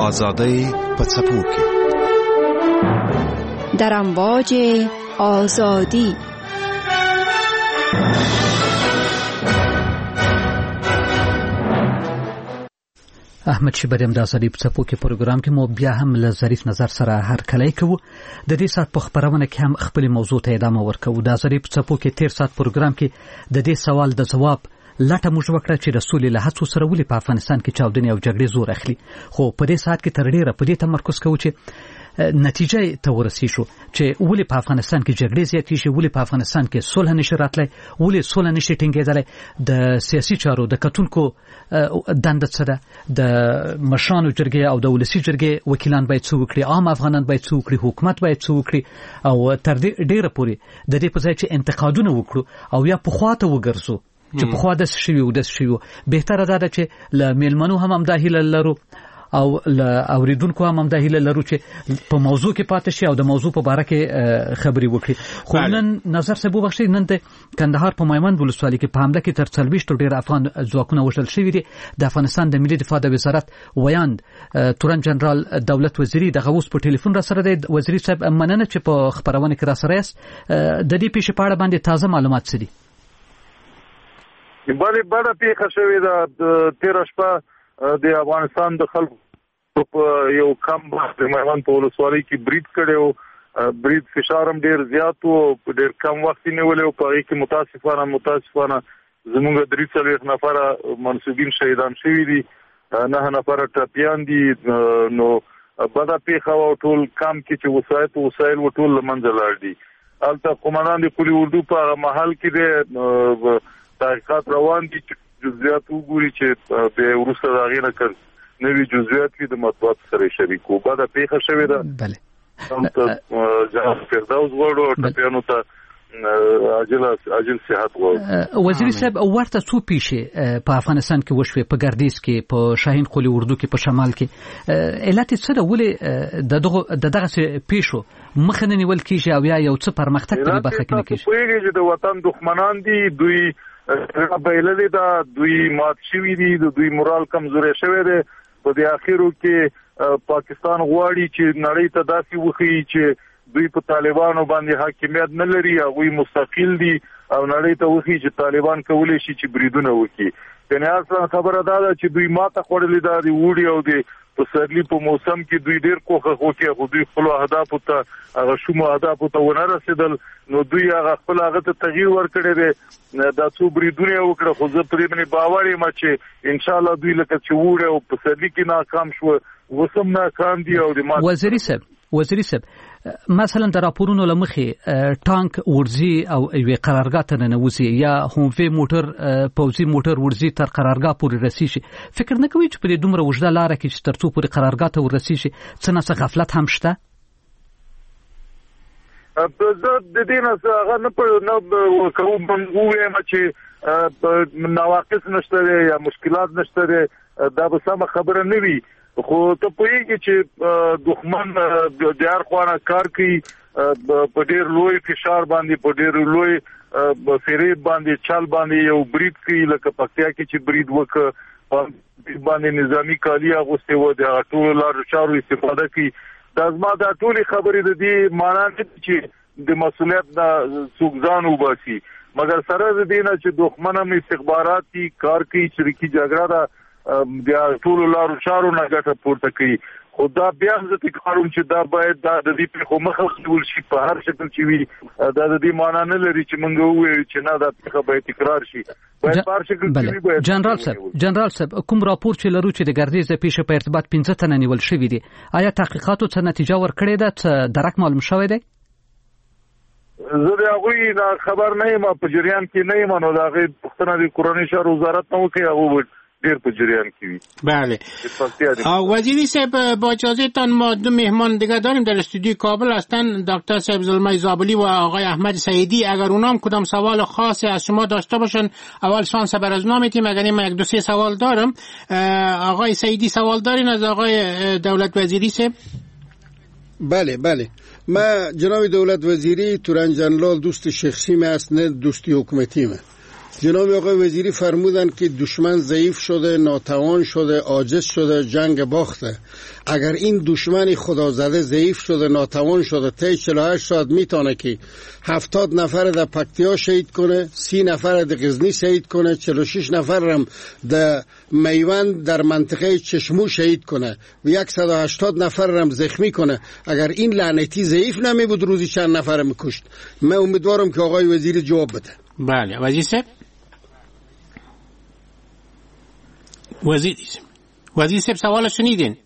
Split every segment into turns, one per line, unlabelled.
آزادی په څپو کې
در امواج آزادی.
احمد شبریم د آزادی په څپو کې پروګرام کې مو بیا هم له ظریف نظر سره هرکلی کوو. د دې سات په خبرونه کې هم خپل موضوع ته ادامه ورکوو. د آزادی په څپو کې تیر سات پروګرام کې د دې سوال د جواب لټه موږ وکړه چې رسول الله هڅو سره ولې په افغانستان کې چاودنې او جګړې زور اخلي. خو په دې سات کې تر ډیره په دې تمرکز کوو چې نتیجه ته ورسېږو چې ولې په افغانستان کې جګړې زیاتې شي، ولې په افغانستان کې صلح نشي راتلی، ولې صلح نشي ټینګېدلی، د سیاسي چارو د کتونکو دنده څه ده، د مشرانو جرګې او د ولسي جرګې وکیلان باید څه وکړي، عام افغانان باید څه وکړي، حکومت باید څه وکړي، او تر دې ډیره پورې د دې په ځای چې انتقادونه وکړو او یا پخوا ته وګرځو چې پخوا داسې شوي و داسې شوي و، بهتره دا ده چې له میلمنو هم همدا هیله لرو او له اوریدونکو هم همدا هیله لرو چې په موضوع کې پاتې شي او د موضوع په باره کې خبرې وکړي. خو نن نظر صاحب وبخښئ، نن د کندهار په میوند ولسوالۍ کې په حمله کې تر 40 ډیر افغان ځواکونه وژل شوي دي. د افغانستان د ملي دفاع د وزارت ویاند تورن جنرال دولت وزیری دغه اوس په ټلیفون را سره دی. وزیری صاحب مننه چې په خبرونه کې را سره یاست. د دې پیښې په اړه باندې تازه معلومات څه دي؟
بله پیښه شوې ده تېره شپه د افغانستان د خلکو په یو کم وخت میوند په ولسوالۍ کې برید کړی و. برید فشار هم ډېر زیات و، په ډېر کم وخت یې نیولی و. په هغې کې متاسفانه زموږ 43 نفره منصوبین شهیدان شوي دي، 9 نفره ټپیان دي. نو بده پیښه وه، ټول کم کې چې وسایل و ټول له منځه لاړ دي. هلته قومندان د قلي اردو په هغه محل کې دی تحقیقات روان دي چې جزئیات وګوري چې بیا وروسته د هغې نه که نوي جزئیات وي د مطبوعاتو سره یې شریکو. بده پیښه شوې ده. هلته جناب فردوس غواړو او ټپیانو ته عاجل صحت غواړو.
وزیر صاحب، ورته څو پیښې په افغانستان کې وشوې، په ګردیز کې، په شاهین قلي اردو کې، په شمال کې. علت یې څه ده؟ ولې د دغسې پیښو مخه نه نیول کېږي او یا یو څه پرمختګ په دې برخه کې نه کېږي؟
پوهېږي چې د وطن دښمنان دي، دوی بایللې ده، دوی مات شوي دي، د دوی مورال کمزوری شوی دی. په دې اخرو کې پاکستان غواړي چې نړۍ ته داسې وښیي چې دوی په طالبانو باندې حاکمیت نه لري، هغوی مستقل دي او نړۍ ته وښیي چې طالبان کولی شي چې بریدونه وکړي. یعنې اصلا خبره دا ده چې دوی ماته خوړلې ده د اوړي او د پسرلي په موسم کې. دوی ډېر کوښښ وکړي خو دوی خپلو اهدافو ته هغه شومو اهدافو ته ونه رسېدل. نو دوی هغه خپل هغه ته تغییر ورکړی دی. دا څو بریدونه یې وکړه خو زه پرې باندې باور یم چې انشاءالله دوی لکه چې اوړي او پسرلي کې ناکام شوه، اوس هم ناکام دي. او د
وزیری صاحب مثلا د راپورونو له مخې ټانک ورځي او یوې قرارګاه ته ننوځي یا هوموي موټر پوځي موټر ورځي تر قرارګاه پورې رسیږي. فکر نه کوي چې په دې دومره اوږده لاره کې چې تر څو پورې قرارګاه ته ورسیږي څه نه څه غفلت هم شته؟
زه د دې نه هغه نه کوم ووایم چې نواقص نشته دی یا مشکلات نشته دی، دا به سمه خبره نه وي. خو ته پوهېږي چې دښمن د هر خوا نه کار کوي، په ډېر لوی فشار باندې، په ډېر لوی فریب باندې، چل باندې یو برید کوي. لکه پکتیا کې چې برید وکړ باندې نظامی کالي اغوستې وه، د هغه ټولو لارو چارو استفاده کوي. دا زما دا ټولې خبرې د دې معنا نه دي چې د مسؤلیت نه څوک ځان وباسي، مګر سره د دې نه چې دښمن هم استخبارات دي، کار کوي، چریکي جګړه ده، د ټولو لارو چارو نه ګټه پورته کوي. خو دا بیا زه تکراروم چې دا باید د دې پیښو مخه ونیول شي په هر شکل چې وي. دا د دې معنا نه لري چې موږ ووایو چې نه دا پیښه باید تکرار شي، باید په هر شکل چې وي.
جنرال صاحب، کوم راپور چې لرو چې د ګردیز د پیښې په ارتباط 15 تنه نیول شوي دي، آیا تحقیقاتو څه نتیجه ورکړې ده؟ څه درک معلوم شوی دی؟
زه د هغوی خبر نه یم، په جریان کې نه یم. نو د هغې پوښتنه د کورنۍ شهر وزارت نه وکړي، هغوی دیر په جریان کې وي.
بله. وزیری صاحب، با اجازهتان ما دو مهمان دیگه داریم در استودیوی کابل هستن، دکتر صاحب زلمه زابلی و آقای احمد سعیدی. اگر اونام کدام سوال خاصی از شما داشته باشن اول شانس بر از نامیتیم. اگر من 1-2-3 سوال دارم. آقای سعیدی سوال دارین از آقای دولت وزیری صاحب؟
بله. ما جناب دولت وزیری تورن جنرال دوست شخصی من است، نه دوستی حکومتی من. جناب آقای وزیری فرمودن که دشمن ضعیف شده، ناتوان شده، عاجز شده، جنگ باخته. اگر این دشمن خدازده ضعیف شده، ناتوان شده، تا 48 ساعت میتونه که 70 نفر در پکتیا شهید کنه، 30 نفر در غزنی شهید کنه، 46 نفر هم در میوند در منطقه چشمو شهید کنه و 180 نفر هم زخمی کنه. اگر این لعنتی ضعیف نمی بود روزی چند نفر میکشت. من امیدوارم که آقای وزیر جواب بده.
بله وزیر صاحب سوال شنیدین؟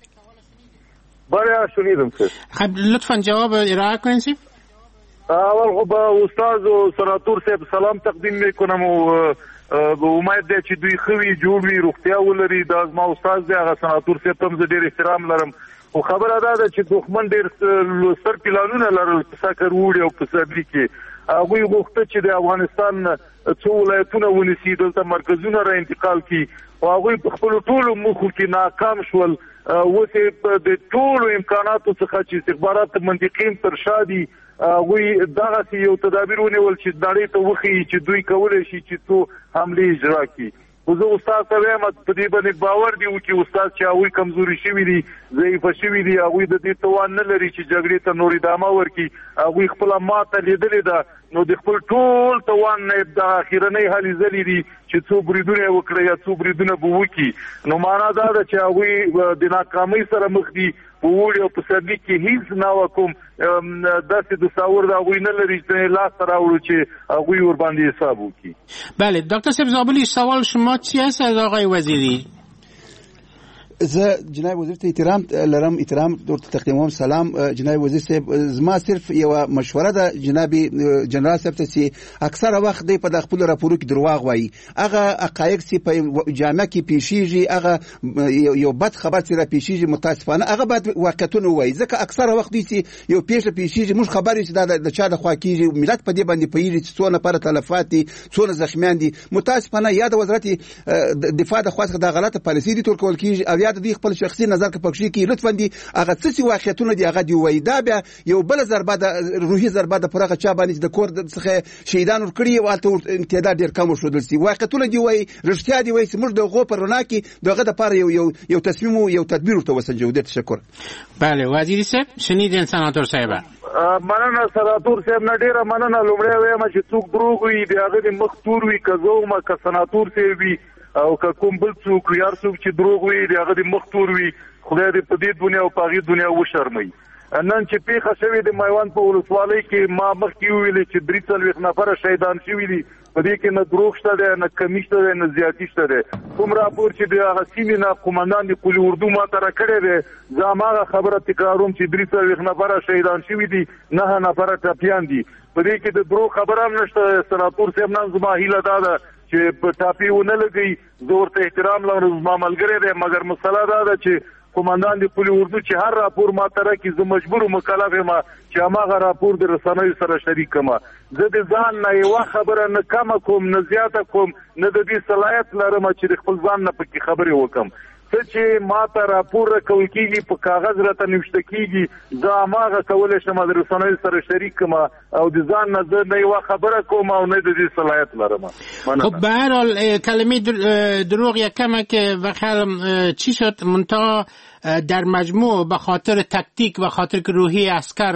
بله شنیدم سر.
خب لطفا جواب ارائه کنین سر.
اول خب استاد و سناتور صاحب سلام تقدیم میکنم و امید ده چې دوی خوي جوړ وي روغتیا ولري. دا زما استاد دی هغه سناتور صاحب ته زه ډېر احترام لرم. خو خبره ده چې دښمن ډېر ستر پلانونه لرل په سکر وړي او په صدري کې. هغوی غوښته چې د افغانستان څو ولایتونه ونیسي، دلته مرکزونه را انتقال کړي او هغوی په خپلو ټولو موخو کې ناکام شول. اوس یې د ټولو امکاناتو څخه چې استخبارات منطقي تر شا دي، هغوی دغسې یو تدابیر ونیول چې نړۍ ته وښیي چې دوی کولی شي چې څو حملې اجرا کړي. خو زه استاد ته وایم په دې باندې باور دی وکړي استاد چې هغوی کمزوري شوي دي، ضعیفه شوي دي، هغوی د دې توان نه لري چې جګړې ته نور ادامه ورکړي. هغوی خپله ماته لیدلې ده، نو د خپل ټول توان نه د اخرنۍ هلې ځلې دي چې څو بریدونه یې وکړي یا څو بریدونه به وکړي. نو معنا دا ده چې هغوی د ناکامۍ سره مخ دي. په وړي او په سرلي کې هیڅ نوه کوم داسې دستاور د هغوی نه لري چې لاسته راوړو چې هغوی ورباندې حساب وکړي.
بله دکتر صاحب زابلی، سوال شما چی است از آقای وزیری؟
زه جناب وزیر ته احترام لرم، احترام ورته تقدیموم. سلام جناب وزیر صاحب، زما صرف یو مشوره ده جناب جنرال صاحب ته چې اکثره وخت دی په خپل راپورو کې دروغ وایي. هغه حقایق چې په جامعه کې پیښیږي، هغه یو بد خبر چې را پیښیږي متاسفانه هغه باید واقعیتونه وایي. ځکه اکثره وخت دی چې یو پیښه پیښیږي موږ خبر یو چې د چا د خوا کېږي، ملت په دې باندې پوهېږي چې څو نفر تلفات دي، څو زخمیان دي. متاسفانه یا د وزارت دفاع د خوا څخه د غلطه پالیسي دي ټول کول کېږي او یا د دوی خپل شخصي نظر کې پکښې کې لطفا دي هغه څه واقعیتونه دي هغه دی وایي. دا بیا یو بل ضربه د روحي ضربه د پرغه چا باندې د کور څخه شهیدان ورکړي او الته امتداد ډیر کم شول سي. واقعیتونه دی وایي، رښتیا دی وایي چې موږ دغه پر رڼا کې دغه د پاره یو تصمیم او یو تدبیر ورته وسنجو. ډیر تشکر.
بله وزیر صاحب شنیدین سناتور صاحب؟
مننه سناتور صاحب نه ډیره مننه. لومړی وایم چې څوک دروغ وي د هغه د مخ تور وي، که زه وم که سناتور صاحب وي او که کوم بل څوک وي، هر څوک چې دروغ وي د هغه د مخ تور وي. خدای دې په دې دنیا او په هغې دنیا وشرموي. نن چې پیښه شوې د میوند په ولسوالۍ کې ما مخکې وویلې چې 43 نفره شهیدان شوي دي. په دې کې نه دروغ شته دی، نه کمي شته دی، نه زیاتي شته دی. کوم راپور چې د هغه سیمې نه قومندان د قلي اردو ما ته راکړی دی، زه هماغه خبره تکراروم چې 43 نفره شهیدان شوي دي، 9 نفره ټپیان دي. په دې کې د دروغ خبره هم نشته. سناتور صاحب نن زما هیله دا ده چې په ټاپي ونه لګي. زه ورته احترام لرم، زما ملګری دی، مګر مسله دا ده چې قومندان د قلي اردو چې هر راپور ما ته راکړي زه مجبور و مکلف یم چې هماغه راپور د رسنیو سره شریک کړم. زه د ځان نه یوه خبره نه کمه کوم نه زیاته کوم، نه د دې صلاحیت لرم چې د خپل ځان نه پکې خبرې وکړم. څه چې ما ته راپور راکول کېږي په کاغذ راته نوشته کېږي، زه هماغه کولی شم د رسنیو سره شریک کړم او د ځان نه زه نه یوه خبره کوم او نه د دې صلاحیت لرم.
خب به هر حال کلمه دروغ یکمه که بخیرم چی شد منتها در مجموع به خاطر تکتیک و خاطر که روحی عسکر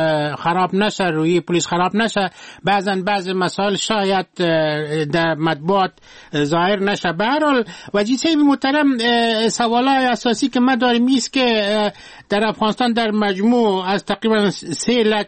خراب نشه، روحی پلیس خراب نشه، بعض مسائل شاید در مطبوعات ظاهر نشه. به هر حال وزیر صاحب محترم، سوالای اساسی که ما داریم است که در افغانستان در مجموع از تقریبا 3 لک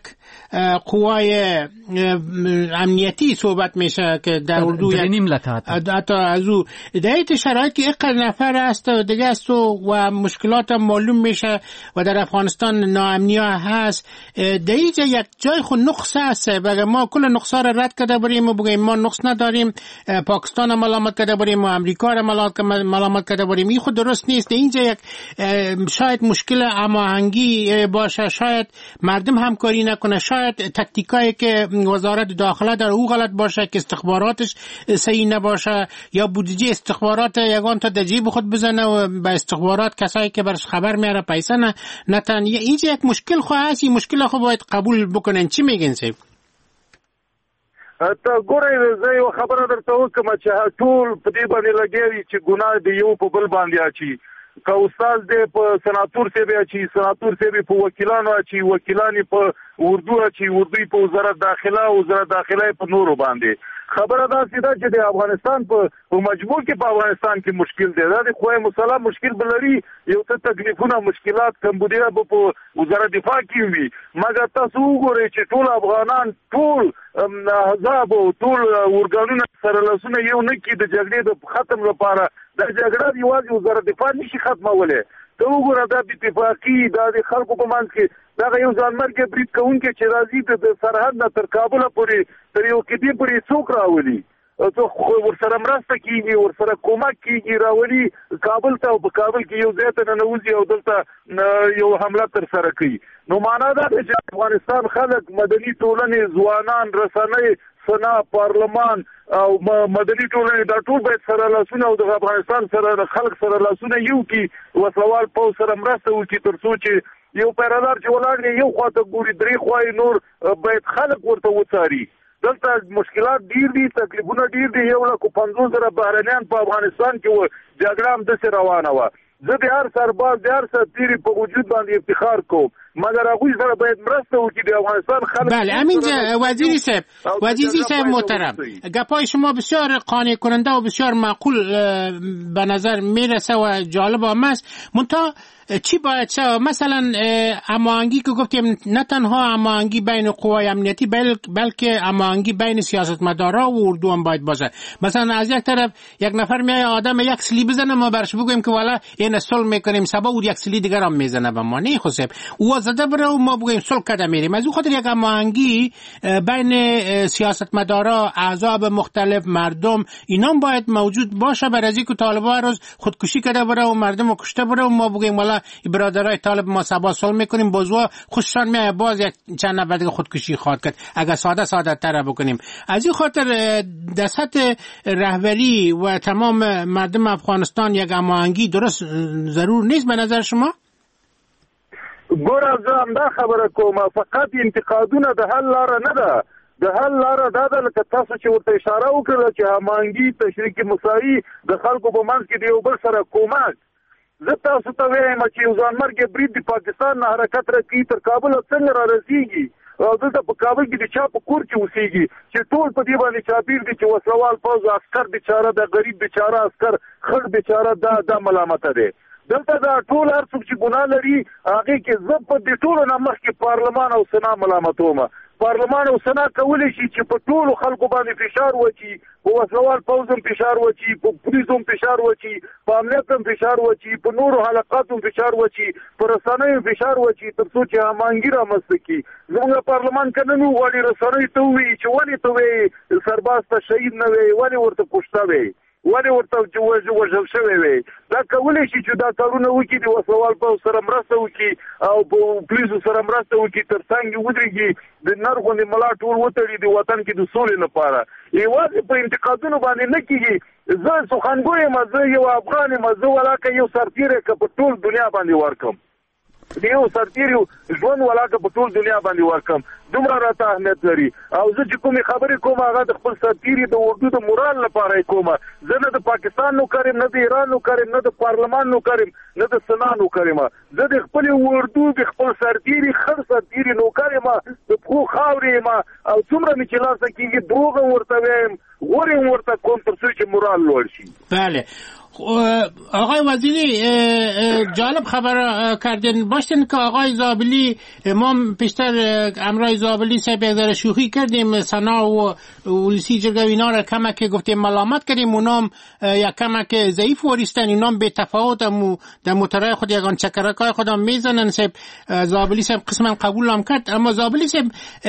قوای امنیتی صحبت میشه که در اردو حتی از او در این شرایط که اینقدر نفر است و دیگه است و مشکلات معلوم میشه و در افغانستان ناامنی هست، در اینجا یک جای خود نقص هست. بگه ما کل نقصا را رد کرده بریم و بگیم ما نقص نداریم، پاکستان ملامت کرده بریم و امریکا را ملامت کرده بریم، این خود درست نیست. در اینجا یک شاید مشکل هماهنگی باشه، شاید مردم همکاری نکنه، شاید تکتیکایی که وزارت داخله در او غلط باشه که استخباراتش صحیح نباشه، یا بودجه استخبارات یگان تا در جیب خود بزنه و به استخبارات کسایی که برش خبر میاره پیسه نتن. اینجا یک مشکل خواهد است، این مشکل خود باید قبول بکنن. چی میگن سیب؟
ته ګورئ زه یو خبره درته وکړم چې ټول په دې باندې لګېږي چې ګناه دی یو په بل باندې اچي که استاد دی په سناتور صاحب اچي سناتور صاحب په وکیلانو اچي وکیلان په اردو اچي اردو په وزارت داخله په نورو باندې خبره دا سیده چې د افغانستان په مجموع کې په افغانستان کې مشکل دی دا د خوای مسله مشکل بلري یو څه تکلیفونه مشکلات کمبودیا په وزارت دفاع کې وي مګر تاسو وګورئ چې ټول افغانان ټول حزب او ټول ورګانونه سره لاسونه یو نه کې د جګړې د ختم لپاره د جګړې یوازې وزارت دفاع نشي ختموله ته وګوره دا د اتفاقی د خلکو په منځ کې دا یو ځانمرګ برید کوونکی چې راځي د سرحد نه تر کابل پورې تر یو کې پورې څوک راولي ته ورسره مرسته کیږي ورسره کومک کیږي راولي کابل ته په کابل کې یو ځای ته ننوځي او دلته یو حمله تر سره کوي نو معنا دا ده چې افغانستان خلک مدني ټولنې ځوانان رسنۍ سنا پارلمان او مدني ټولنې دا ټول باید سره لاسونه او د افغانستان سره خلک سره لاسونه یو کې وسوال په سره مرسته وکړي تر څو چې یو پیرادار چې ولاړ دی یو خواته ګوري درې خوای نور باید خلک ورته وڅاري دلته مشکلات ډیر دي تکلیفونه ډیر دي 150,000 بهرنیان په افغانستان کې جګړه هم د روانه و زه د هر سرباز د هر سرتیری په وجود باندې افتخار کوم مگر هغوی سره باید مرسته وکړي د افغانستان خلک
بله همینجا وزیری صاحب محترم گپای شما بسیار قانع کننده و بسیار معقول به نظر میرسه و جالب هم است منتها چی باید شد مثلا هماهنگی که گفتیم نه تنها هماهنگی بین قوای امنیتی بلکه هماهنگی بین سیاستمدارا و اردو هم باید باشه مثلا از یک طرف یک نفر میای آدم یک سلی بزنه ما برش بگویم که والا این صلح میکنیم سبا او یک سلی دیگر هم میزنه به ما نه خصوصا او زده بره و ما بگویم صلح کرده میریم از اون خاطر یک هماهنگی بین سیاستمدارا احزاب مختلف مردم اینا باید موجود باشه برای اینکه طالبان روز خودکشی کرده بره و مردم کشته بره و ما بگویم والا برادرای طالب ما سبا صلح میکنیم بازوا خوششان میاد باز یک چند نفر دیگه خودکشی خواهد کرد اگر ساده تر بکنیم از این خاطر در سطح رهبری و تمام مردم افغانستان یک هماهنگی درست ضرور نیست به نظر شما؟
ګوره زه همدا خبره کوم فقط انتقادونه د حل لاره نه ده د حل لاره دا ده لکه تاسو چې ورته اشاره وکړه چې هماهنګي تشریک مساوي د خلکو په منځ کې د یو بل سره کومک زه تاسو ته وایم چې یو ځانمرګ برید د پاکستان نه حرکت راکړي تر کابل څنګه را رسیږي او دلته په کابل کې د چا په کور کې اوسېږي چې ټول په دې باندې چاپیر دي چې وسلوال پوځ عسکر بیچاره د غریب بیچاره عسکر خړ بیچاره دا ملامته دی دلته دا ټول هر څوک چې ګناه لري هغه کې زه په دې ټولو نه مخکې پارلمان او سنا ملامتوم پارلمان او سنا کولی شي چې په ټولو خلکو باندې فشار وچی په وسلوال پوځم فشار وچی په پولیسوم فشار وچی په امنیتم فشار وچی په نورو حلقاتو فشار وچی په رسنیو فشار وچی تر څو چې هماهنګي رامنځته کړي زموږ پارلمان کنه نو غواړي رسنیو ته وایي چې ولې ته وایي سرباز ته شهید نه وایي ولې ورته کشته وایي ولې ورته وژل شوی وي دا کولی شي چې دا کارونه وکړي د وسلوال په سره مرسته وکړي او په پولیسو سره مرسته وکړي تر څنګ ودرېږي د نرغونې ملا ټول وتړي د وطن کې د سولې لپاره یوازې په انتقادونو باندې نه کېږي زه سخنګوی یم زه یو افغان یم زه ولاکه یو سرتیری که په ټول دنیا باندې ورکم دیو سرتیریو ژوند ولاکه په ټول دنیا باندې ورکم دومره راته اهمیت لري او زه چې کومې خبرې کوم هغه د خپل سرتیري د اردو د مورال لپاره یې کوم زه نه د پاکستان نوکر یم نه د ایران نوکر یم نه د پارلمان نوکر یم نه د سنا نوکر یم زه د خپلې اردو د خپل سرتیري خړ سرتیري نوکر یم د پښو خاورې یم او څومره مې چې لاسه کېږي دروغ ورته وایم غورې ورته کوم تر څو چې مورال لوړ شي
بله آقای وزیری جالب خبر کردین باشین که آقای زابلی ما پیشتر امرای زابلی صاحب یک شوخی کردیم سنا و ولسی جرگه اینا را کمک گفتیم ملامت کردیم اونام یک کمک ضعیف وریستن اینام به تفاوت در مترای خود یکان چکرکای خودم میزنن صاحب زابلی صاحب قسما قبول هم کرد اما زابلی صاحب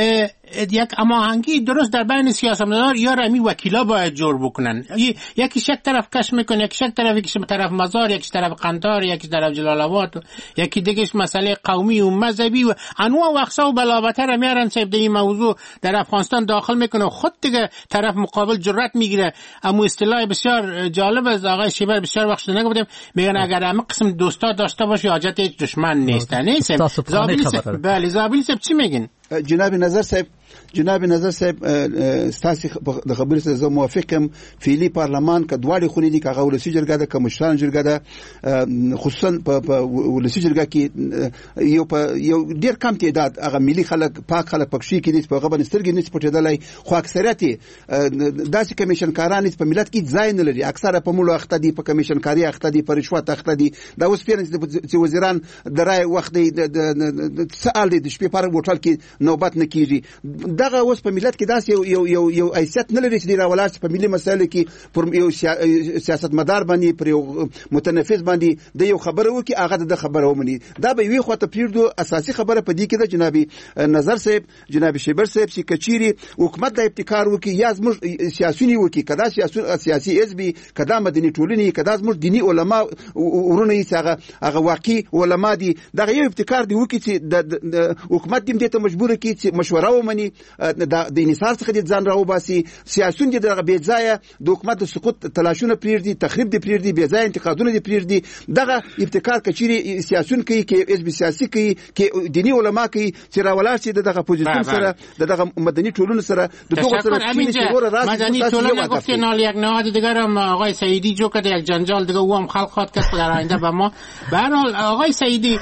یک هماهنگی درست در بین سیاستمدار یا رمی وکیلا باید جور بکنن یکیش یک طرف کش میکنه یکیش یک طرف یکیش طرف مزار یکیش طرف قندار یکیش طرف جلال آباد یکی دیگهش مسئله قومی و مذهبی و انواع و اقسام و بلاوتر میارن صاحب در این موضوع در افغانستان داخل میکنه خود دیگه طرف مقابل جرأت میگیره اما اصطلاح بسیار جالب از آقای شیبر بسیار وقت شده نگفتیم میگن اگر همه قسم دوستا داشته باشی حاجت هیچ دشمن نیست نه بله زابلی صاحب چی میگین
جناب نظر صاحب جناب نظر صاحب استاسي د خبرې سره زه موافقم. فعلی پارلمان ک دواړي خونې دي، کغه ولسی جرګه ده، کمشران جرګه ده، خصوصا په ولسی جرګه کې یو ډیر کم تعداد هغه ملي خلک پاک خلک پکښې کې دي، په غبن سترګې نه پټېدلای، خو اکثریت داسې کمیشن کاران په ملت کې ځای نه لري. اکثره په مولو اخته دي، په کمیشن کاری اخته دي، په رشوت اخته دي. دا اوس پیرنس چې وزیران درای وخت دی د سوال دی د شپې پر وټل کې نوبت نه کیږي. دغه اوس په ملت کې داسې یو حیثیت نه لري چې راولار په ملي مسایلو کې پر یو سیاست مدار باندې پر یو متنفذ باندې د یو خبره وکي هغه د خبره ومني. دا به وی خو ته پیردو اساسي خبره په دې کې د جنابي نظر صاحب جناب شیبر صاحب چې کچيري حکومت د ابتکار وکي یا زموږ سیاسيونی وکي، کدا سیاسي حزبي، کدا مدني ټولني، کدا زموږ دینی علما ورونه یې هغه واقعي علما دي. دغه یو ابتکار دی وکي چې د حکومت دې ته مجبور کی چې مشوره ومني، د انحصار څخه د ځان راو باسي. سیاسيون دې دغه بې ځای د حکومت د سقوط تلاشونه پریږدي، تخریب دې پریږدي، بې ځای انتقادونه دې پریږدي. دغه ابتکار کچيري سیاسيون کوي کې حزب سیاسي کوي کې دینی علما کوي چې راولار چې دغه پوزیشن سره دغه مدني ټولنه سره د دغه سره
مدنی ټولنه گفته نال یک نهاد دیگر هم آقای سعیدی جو که یک جنجال دیگه او هم خلق خواد کس در آینده به ما. به هر حال آقای سعیدی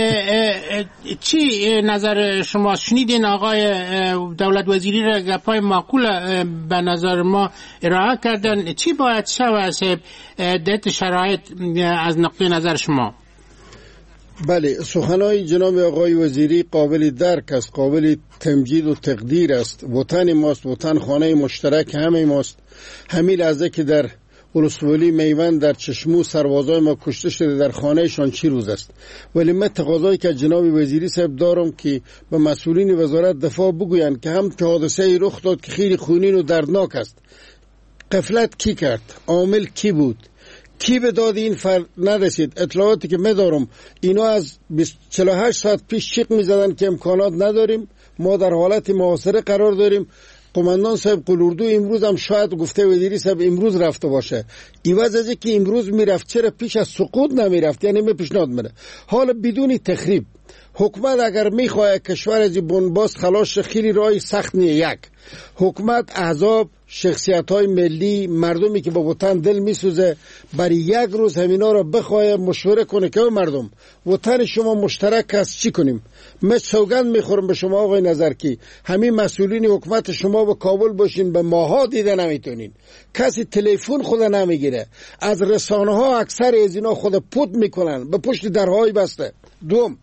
چی نظر شما؟ شنیدین آقای دولت وزیری را گپای معقول به نظر ما ارائه کردن. چی باید شود در شرایط از نقطه نظر شما؟
بله، سخنهای جناب آقای وزیری قابل درک است، قابل تمجید و تقدیر است. وطن ماست، وطن خانه مشترک همه ماست. همین لحظه که در ولسوالی میوند در چشمو سربازای ما کشته شده در خانهشان چی روز است. ولی من تقاضایی که جناب وزیری صاحب دارم که به مسئولین وزارت دفاع بگویند که هم که حادثه رخ داد که خیلی خونین و دردناک است، غفلت کی کرد؟ عامل کی بود؟ کی به داد این فرد نرسید؟ اطلاعاتی که می‌دارم اینا از 48 ساعت پیش چیق می‌زدن که امکانات نداریم، ما در حالت محاصره قرار داریم. قماندان صاحب قلوردو امروز هم شاید گفته وزیری صاحب امروز رفته باشه. ایواز از که امروز میرفت چرا پیش از سقوط نمیرفت؟ یعنی می پیشنهاد میده. حالا بدون تخریب حکومت اگر میخواه کشور از بنباست خلاص خیلی راه سخت نیه. یک حکومت، احزاب، شخصیت‌های ملی، مردمی که با وطن دل میسوزه برای یک روز همینا را بخواه مشوره کنه که مردم وطن شما مشترک است، چی کنیم؟ من سوگند میخورم به شما آقای نظرکی، همین مسئولین حکومت شما به کابل باشین به ماها دیده نمیتونین، کسی تلفن خود نمیگیره، از رسانه ها اکثر از اینا خود پود میکنن، به پشت درهای بسته. دوم،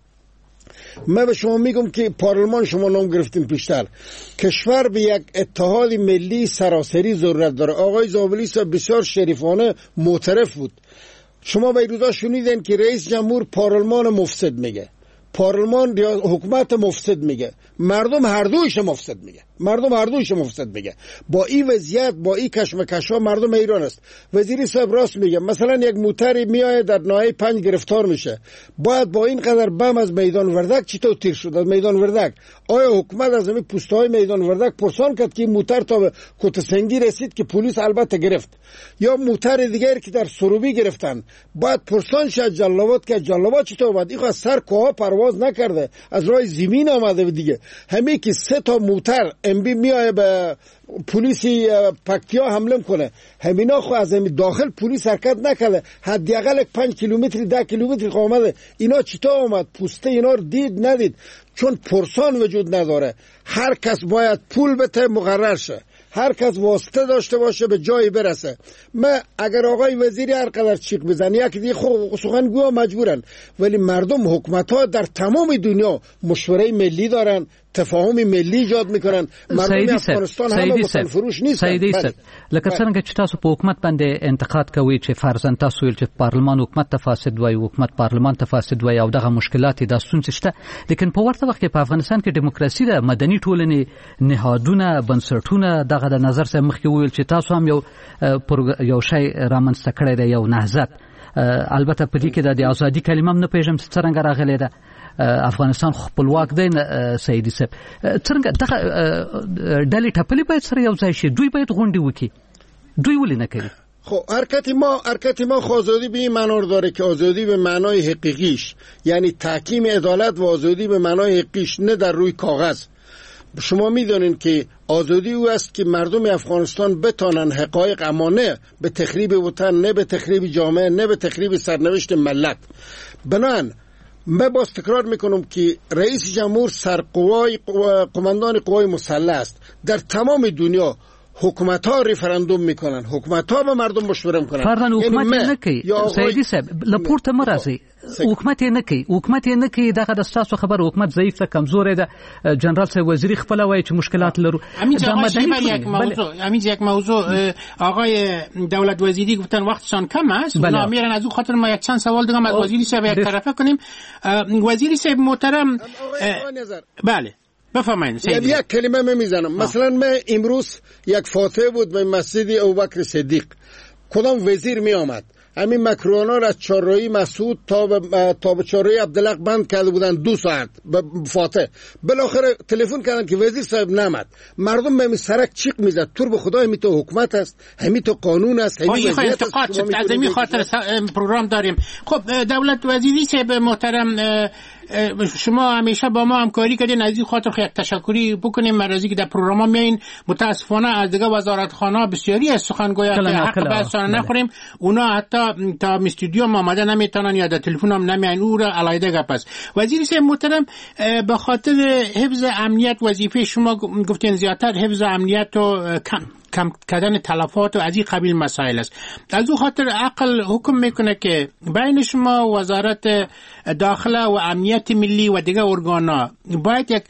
من به شما میگم که پارلمان شما نام گرفتیم پیشتر، کشور به یک اتحاد ملی سراسری ضرورت داره. آقای زابلی صاحب بسیار شریفانه معترف بود. شما به روزا شنیدین که رئیس جمهور پارلمان مفسد میگه، پارلمان یا حکومت مفسد میگه، مردم هر دویش مفسد میگه، مردم هر دویش مفسد میگه. با این وضعیت، با این کشمکش‌ها مردم ایران است. وزیری صاحب راست میگه. مثلا یک موتری میاد در ناحیه 5 گرفتار میشه، باید با این قدر بم از میدان وردک چطور تیر شد؟ از میدان وردک آیا حکومت از همین پوست‌های میدان وردک پرسان کرد که موتر تا کوتسنگی رسید که پلیس البته گرفت؟ یا موتر دیگری که در سروبی گرفتن باید پرسان شد جلالاباد که جلالاباد چطور اومد؟ این از سر کوه پرواز نکرده، از راه زمین آمده دیگه. همین که 3 تا موتر MB میایه به پلیسی پکتیا حمله کنه، همینا خو از همین داخل پلیس حرکت نکرده، حداقل 5 کیلومتر 10 کیلومتر آمده. اینا چطور آمد؟ پوسته اینا رو دید ندید؟ چون پرسان وجود نداره. هر کس باید پول بده مقرر شه، هر کس واسطه داشته باشه به جایی برسه. من اگر آقای وزیری هر قدر چیق بزنه یک دیگه سخنگوها مجبورن، ولی مردم، حکومت‌ها در تمام دنیا مشوره ملی دارن، تفاهم ملی ایجاد میکنن. مردم افغانستان همه وطن فروش نیستن.
سیدی صاحب، لکه څنګه چې تاسو په حکومت باندې انتقاد کوي چې فرضاً تاسو ویل چې پارلمان حکومت ته فاسد وایي، حکومت پارلمان ته فاسد وایي او دغه مشکلات د ستونزې شته، لیکن په ورته وخت کې په افغانستان کې دیموکراسي د مدني ټولنې نهادونه بنسټونه دغه د نظر سره مخکې ویل چې تاسو هم یو شی رامنځته کړی دی، یو نهضت. البته په دې کې د ازادي کلمه هم نه پیژنم چې څنګه راغلی ده. افغانستان خپلواک دی. سیدی صاحب، څنګه دغه ډلې ټپلې باید سره یو ځای شي؟ دوی باید غونډې وکړي، دوی ولې نه کوي؟
خب حرکت ما آزادی به این معنی داره که آزادی به معنای حقیقیش، یعنی تحکیم عدالت و آزادی به معنای حقیقیش، نه در روی کاغذ. شما میدونین که آزادی او است که مردم افغانستان بتانن حقایق، اما نه به تخریب وطن، نه به تخریب جامعه، نه به تخریب سرنوشت ملت. بنان من باز تکرار میکنم که رئیس جمهور سرقوای قماندان قوای مسلح است. در تمام دنیا حکومت ها ریفرندوم میکنن، حکومت ها به مردم مشوره میکنن.
فرضاً حکومت نکی سیدی صاحب لپورت مرازی حکومت نکی دغه د تاسو خبر حکومت ضعیف ده، کمزور ده. جنرال صاحب وزیر خپل وایي چې مشکلات لرو.
همین یک موضوع آقای دولت وزیری گفتن وقتشان کم است، اونا میرن از اون خاطر ما یک چند سوال دیگه از وزیری صاحب یک طرفه کنیم. وزیری صاحب محترم بله بفرمایید.
یک کلمه میزنم. مثلا من امروز یک فاتحه بود به مسجد ابوبکر صدیق، کدام وزیر می آمد همین مکرونا را از چهارراهی مسعود تا به چهارراهی عبدالحق بند کرده بودن 2 ساعت به فاتحه. بالاخره تلفن کردن که وزیر صاحب نامد. مردم به سرک چیق میزد. تو به خدا همین تو حکومت است، همین تو قانون است، همین وضعیت است.
از این خاطر پروگرام داریم. خب دولت وزیری صاحب محترم، شما همیشه با ما همکاری کردین، از این خاطر خیلی تشکری بکنیم. مرازی که در پروگرام میایین متاسفانه از دیگه وزارتخانه بسیاری از سخنگویا که حق بحثانه نخوریم، اونا حتی تا استودیو ما آمده نمیتونن یا در تلفن هم نمیان، او را علایده گپ است. وزیر صاحب محترم، به خاطر حفظ امنیت وظیفه شما گفتین زیادتر حفظ امنیت و کم کردن تلفات و از این قبیل مسائل است. از اون خاطر عقل حکم میکنه که بین شما وزارت داخله و امنیت ملی و دیگه ارگانا باید یک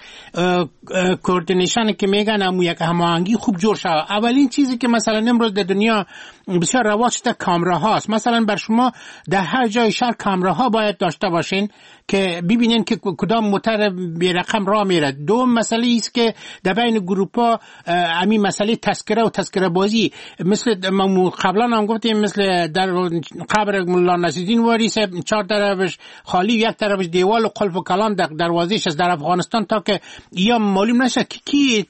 کوردینیشن که میگن یک هماهنگی خوب جور شود. اولین چیزی که مثلا امروز در دنیا بسیار رواج شده کامراها است. مثلا بر شما در هر جای شهر کامراها باید داشته باشین که ببینین که کدام موتر بی رقم راه میره. دوم مسئله است که در بین گروپا همین مسئله تذکره و تذکره بازی، مثل قبلا هم گفتیم مثل در قبر مولا نصیرالدین واری صاحب 4 طرفش خالی، یک طرفش دیوال و قلف و کلان در دروازه‌اش از در افغانستان، تا که یا معلوم نشه کی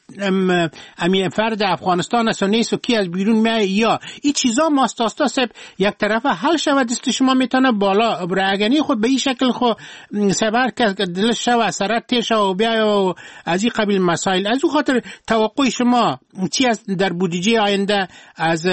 امیر فرد افغانستان است و نیست و کی از بیرون میاد. یا این چیزا ماستاستا صاحب یک طرفه حل شود، دست شما میتونه بالا برگنی خود به این شکل خود سبر که دلش شو اثرات تیش و بیا و از این قبیل مسائل. از اون خاطر توقع شما چی است در بودجه آینده از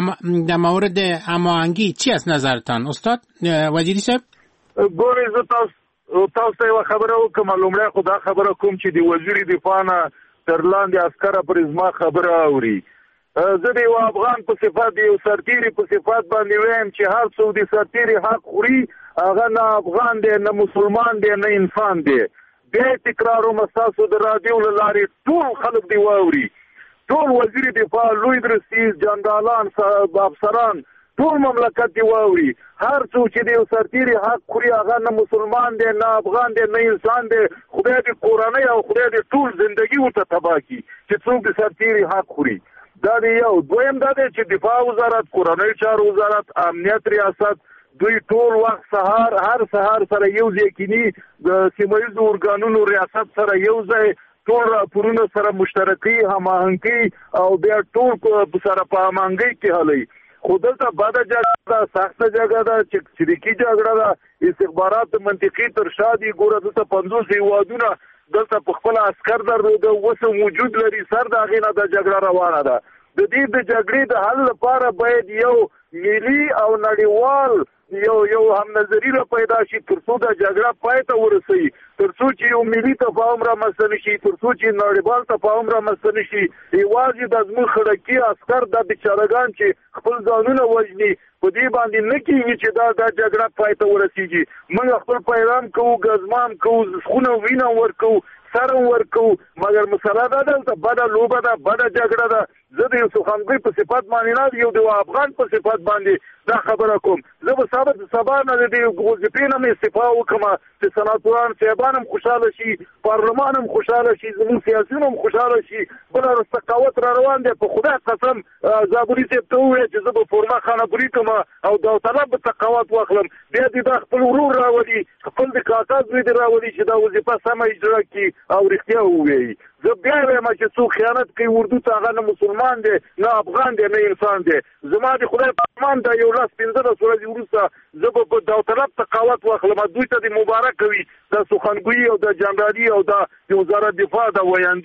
در مورد هماهنگی؟ چی است نظرتان استاد وزیری صاحب؟
ګورې زه تاسو ته یوه خبره وکړم. لومړی خو دا خبره کوم چې د وزیر دفاع نه تر لاندې عسکره پرې زما خبره اوري. زه د یو افغان په صفت د یو سرتیري په صفت باندې وایم چې هر څوک د سرتیري حق خوري، هغه نه افغان دی نه مسلمان دی نه انسان دی. بیا تکراروم ستاسو د راډیو له لارې ټول خلک دی واوري، ټول وزیر دفاع، لوی رئیس جنرالان، افسران، ټول مملکت دی واوري. هر څوک چې د یو سرتیري حق خوري هغه نه مسلمان دی نه افغان دی نه انسان دی. خدای دې کورنۍ او خدای دې ټول زندگی ورته تباه کړي چې څوک د سرتیري حق خوري. دا دی یو. دویم دا دی چې دفاع وزارت، کورنۍ چارو وزارت، امنیت ریاست، دوی ټول وخت هر سهار سره یو ځای کینی، د سیمه ییزو ارګانونو ریاست سره یو ځای ټول راپورونه سره مشترکي هماهنګي او بیا ټول سره په هماهنګۍ کې حلوي. خو دلته بده جګړه ده، سخته جګړه ده، چریکي جګړه ده، استخبارات منطقي تر شا دي. ګوره دلته 50 هیوادونه دلته په خپل عسکر درلوده، اوس موجود لري، سر د هغې نه دا جګړه روانه ده. د دې د جګړې د حل لپاره باید یو ملي او نړیوال یو هم نظری را پیدا شي تر څو دا جګړه پای ته ورسوي، تر څو چې یو ملي تفاهم رامنځته نشي، تر څو چې نړیوال تفاهم رامنځته نشي. یوازې د زموږ خړکي عسکر د بیچارهګان چې خپل ځانونه وژني په دې باندې نه کېږي چې دا جګړه پای ته ورسېږي. موږ خپل پیغام کوو، ګزمام کوو، خونه وینه ورکوو، سر ورکوو، مګر مسله دا دلته بده لوبه ده، بده جګړه ده. زه د یو سخنګوی په صفت باندې نه، یو د افغان په صفت باندې دا خبره کوم. زه به سبا نه د دې وظیفې نه مې استعفا وکړم چې سناتوران صاحبان هم خوشحاله شي، پارلمان هم خوشحاله شي، زموږ سیاسیون هم خوشحاله شي. بله رستقاوت را روان دی. په خدای قسم زابوري صاحب ته ووایه چې زه به فورما خانهګوري کړم او داوطلب به تقاوت واخلم. بیا دې دا خپل ورور راولي، خپل د کاکا زوی دې راولي چې دا وظیفه سمه اجرا کړي او رښتیا ووایي. زه بیا وایم چې څوک خیانت کوي اردو ته، هغه نه مسلمان دی نه افغان دی نه انسان دی. زما د خدای په امان دا 15 ورځې وروسته زه به په داوطلب تقاوت واخلم. دوی ته د مبارک وي دا سخنګویي او د جنرالي او د وزارت دفاع د ویاندي.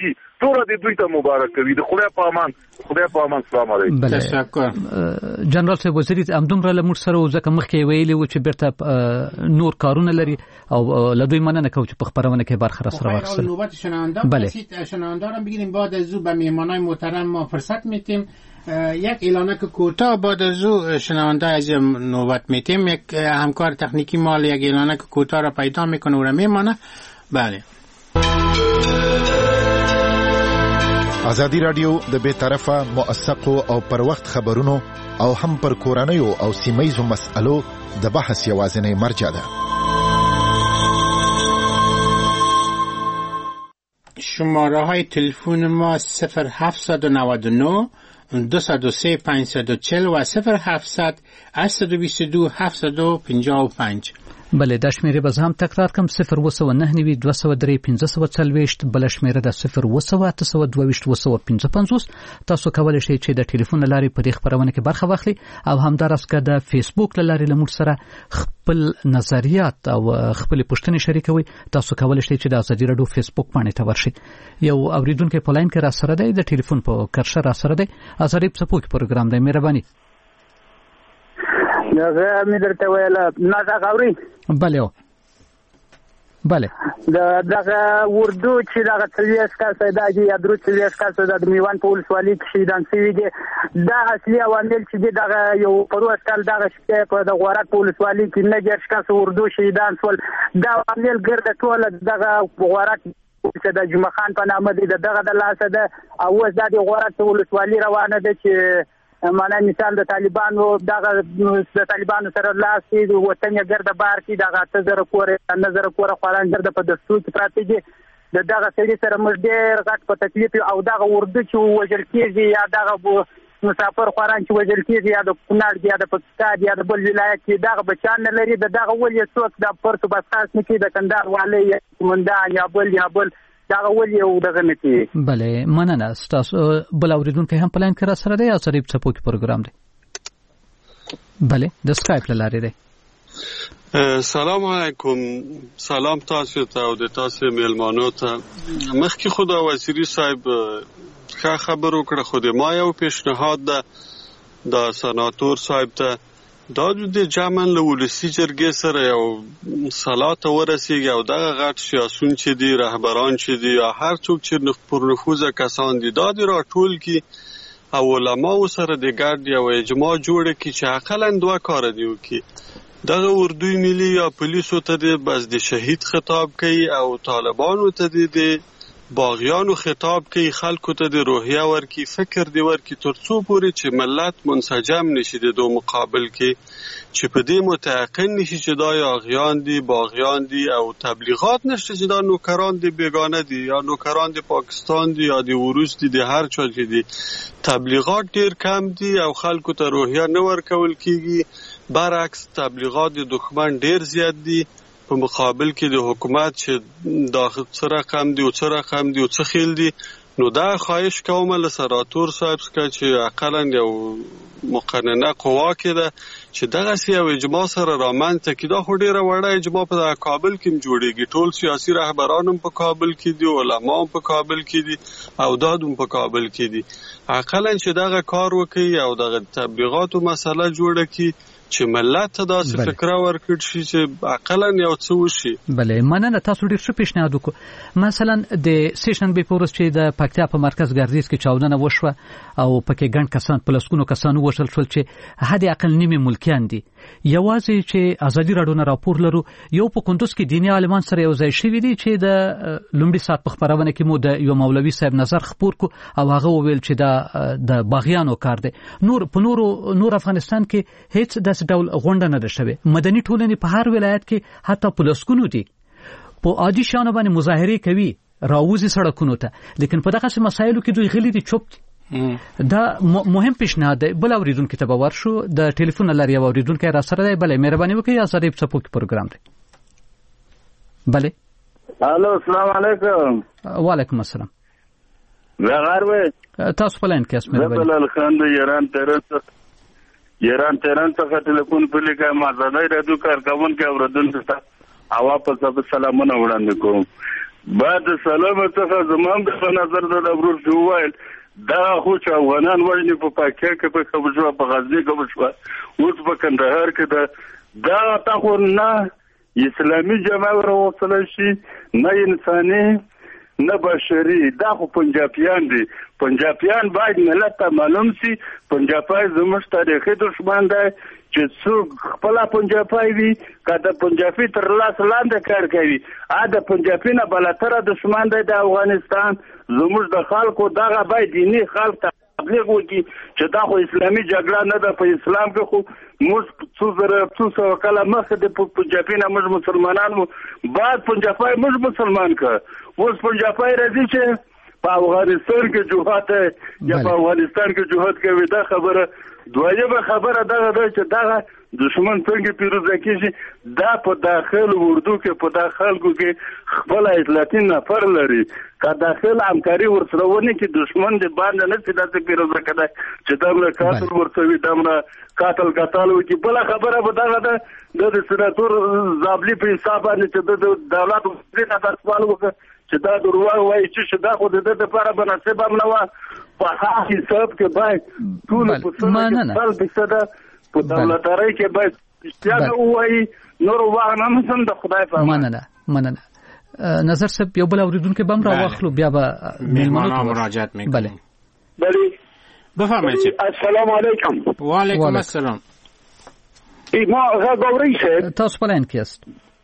ټول دې دوی ته مبارک وي. د خدای په امان السلام علیکم.
تشکر.
جنرال صاحب وزیر همدومره له موږ سره ځکه مخکې ویلي و چې بیرته نور کارونه لري او له دوی مننه کوم چې په خبرونه کې برخه سره واخیستل.
نوبت شنونده رو بگیریم. بعد از او به مهمانای محترم ما فرصت میتیم. یک اعلانه که کوتاه بعد از او شنونده از نوبت میتیم. یک همکار تکنیکی مال یک اعلانه که کوتاه را پیدا میکنه و را میمانه. بله.
ازادي رادیو د بے طرفه موثقو او پر وخت خبرونو او هم پر کورنیو او سیمایزو مسألو د بحث یوازینی مرجع ده.
شماره های تلفن ما 0799 203 540 و 0700 822 755.
بله دا شمیره باز هم تکرار کم 019 203 540 بل شمیره د 01822 تاسو کولای شئ چې د ټلیفون لارې په دې خبرونه کې برخه واخلئ او همدارس که د فیسبوک لارې لمر سره خپل نظریات او خپل پوښتنې شریکوي. تاسو کولای شئ چې د ازادي رادیو فیسبوک باندې ته ورشئ. یو اوریدونکو په لاین کې را سره دی، د ټلیفون په کرشه را سره دی. ازادي پسپوک پروګرام دی. مهرباني.
زه مې درته ویل نه دا غوري.
بله
دغه اردو چې دغه تلویز کاسه دا یا درو تلویز کاسه د میوان په ولسوالۍ کې شهیدان شوي دي. دا اصلي عوامل چې دغه یو پروس کال دغه شپه په د غورک په ولسوالۍ کې نه جرش کاسه اردو شهیدان شول. دا عوامل ګرځي ټول دغه غورک چې د جمعه خان په نامه دی دغه د لاسه ده او اوس د غورک په ولسوالۍ روانه ده چې معنا مثال د طالبانو سره لاس کې وطن یې ګرځي بار کې دغه 8000 کور نظر کور خوران ګرځي په دستور کې پراته دي. دغه سړي سره موږ ډېر غټ په تکلیف او دغه اردو چې وژل کېږي یا دغه مسافر خوران چې وژل کېږي یا د کونړ یا د پاکستان یا د بل ولایت کې دغه بچان نه لري. دغه ولې څوک د پرتو بساس نه کې د کندهار والي یا کومندان یا بل دغه ولې او دغه نه کې.
بله مننه. تاسو بل اوریدونکو هم پلان کړه سره دی او صریب څپو کې پروګرام دی. بله د سکایپ لاره دی.
سلام علیکم. سلام تاسو ته او د تاسو میلمانو ته. مخکې خدا وزیری صاحب ښه خبر وکړه. خو د ما یو پیشنهاد ده د سناتور صاحب ته دا د جامن له ولسی جرګې سره یو صلاته ورسیږي او دغه غټ سیاسون چې دي رهبران چې دي یا هر څوک چې پر نفوذ کسان دي دا دی راټول کی او علما سره د ګډ یو اجماع جوړ کی چې عقلاً دوه کار دی وکي. دغه اردوی ملي یا پولیسو ته د بس د شهید خطاب کوي او طالبانو ته د باغیانو خطاب کوي، خلکو ته د روحیه ورکی فکر دی ورکی ترڅو پورې چې ملت منسجم نشي د دو مقابل کې چې په دې متيقن نشي چې دا یاغیان دي باغیان دي او تبلیغات نشته چې دا نوکران دي بیگانه دي یا نوکران دي پاکستان دي یا د وروس دي د هر چا چې دي. تبلیغات ډیر کم دي او خلکو ته روحیه نه ورکول کیږي. برعکس تبلیغات د دښمن ډیر زیات دي په مقابل کې د حکومت چې داخل څه رقم دی او څه رقم دی او څه خیل دی. نو دا خواهش کوم له سناتور صاحب څخه چې عقلاً یو مقننه قوا کې ده چې دغه یو اجماع سره رامنځته کړي. دا خو ډیره وړه اجماع په کابل کې جوړیږي. ټول سیاسي رهبران هم په کابل کې دي، علما هم په کابل کې دي او داد هم په کابل کې دي. عقلاً چې دغه کار وکړي او دغه تبلیغاتو مسله جوړه کړي چې ملت ته داسې فکر ورکړي چې عقلاً یو څه وشي.
بله مننه. تاسو ډیر ښه پیشنهاد وکړو. مثلا د سیشن به پورس چې د پکتیا په مرکز ګردیز کې چاودنه وشوه او پکې ګڼ کسان په لسګونو کسان وژل شول چې حد اقل نیمه ملکیان دي. یوازې چې ازادي راډیو نه راپور لرو یو په کندوز کې دیني عالمان سره یو ځای شوي دي چې د لومړي سات په خبرونه کې مو د یو مولوي صاحب نظر خبر کو او هغه وویل چې دا د باغیانو کار دی. نور افغانستان کې هیڅ داسې ډول غونډه نه ده شوې. مدني ټولنې په هر ولایت کې حتی په لسګونو دي په عادي شانو باندې مظاهره کوي راوځي سړکونو ته، لیکن په دغه مسایلو کې دوی غلي دي چوپ دي. دا مهم پیشنهاد دی. بل اوریدونکو ته باور شو د ټلیفون لاري اوریدونکو را سره دی. بله مهرباني وکړئ ازادي په پروګرام دی. بله
الو السلام علیکم.
وعلیکم السلام.
بغیر و
تاسو په لاین کې اسمه
بل خان د ایران تهران څخه ټلیفون په لګا ما زړه راډیو کارکون کې اوردون ته او واپس سلامونه وړاندې کوم.
بعد سلام څخه زمام د نظر د ورور جوړل دا خو چې افغانان وژني په پاکستان کې په خبرو په غزنی کې وشو اوس په کندهار کې دا تاسو نه اسلامي جماعت راوصل شي نه انساني نه بشري دا خو پنجابیان دي پنجابیان باید ملت ته معلوم شي پنجابای زموږ تاریخي دشمن دی چې څوک خپل پنجابای وي کله پنجابي تر لاس لاندې کار کوي دا پنجابي نه بلاتره دشمن دی د افغانستان زموږ د خلکو دغه باید دیني خلک تبلیغ وکړي چې دا خو اسلامي جګړه نه ده په اسلام کې خو موږ څو کله مخکې د پنجابي نه موږ مسلمانان مو بعد پنجابي موږ مسلمان کړ اوس پنجابي راځي چې په افغانستان کې جهاد یا په افغانستان کې جهاد کوي دا خبره دویمه خبره دا ده چې دا دشمن څنګه پیروزه کیږي دا په داخل اردو کې په داخل کې خپل اطلاعاتي نفر لري که داخل همکاري ورسره ونی کې دشمن دې باندې نه چې داسې پیروزه کړي چې دا قاتل ورسوي دا قاتل وکي بل خبره به دا ده د سناتور زابلی په حساب باندې چې د دولت د تاسوال وکړي چې دا درواغ وایي چې دا خو د لپاره مناسب هم نه و په هغه حساب کې باید ټول په څه په دولتاري کې باید اشتیاق وایي نور واغ نه سم د خدای په
مننه نظر صاحب یو بل اوریدونکو بم را واخلو بیا به میلمنو
مراجعت میکنیم
بله
بفرمایید
السلام علیکم
و علیکم السلام
ما غاوري سه
تاسو پلان کیست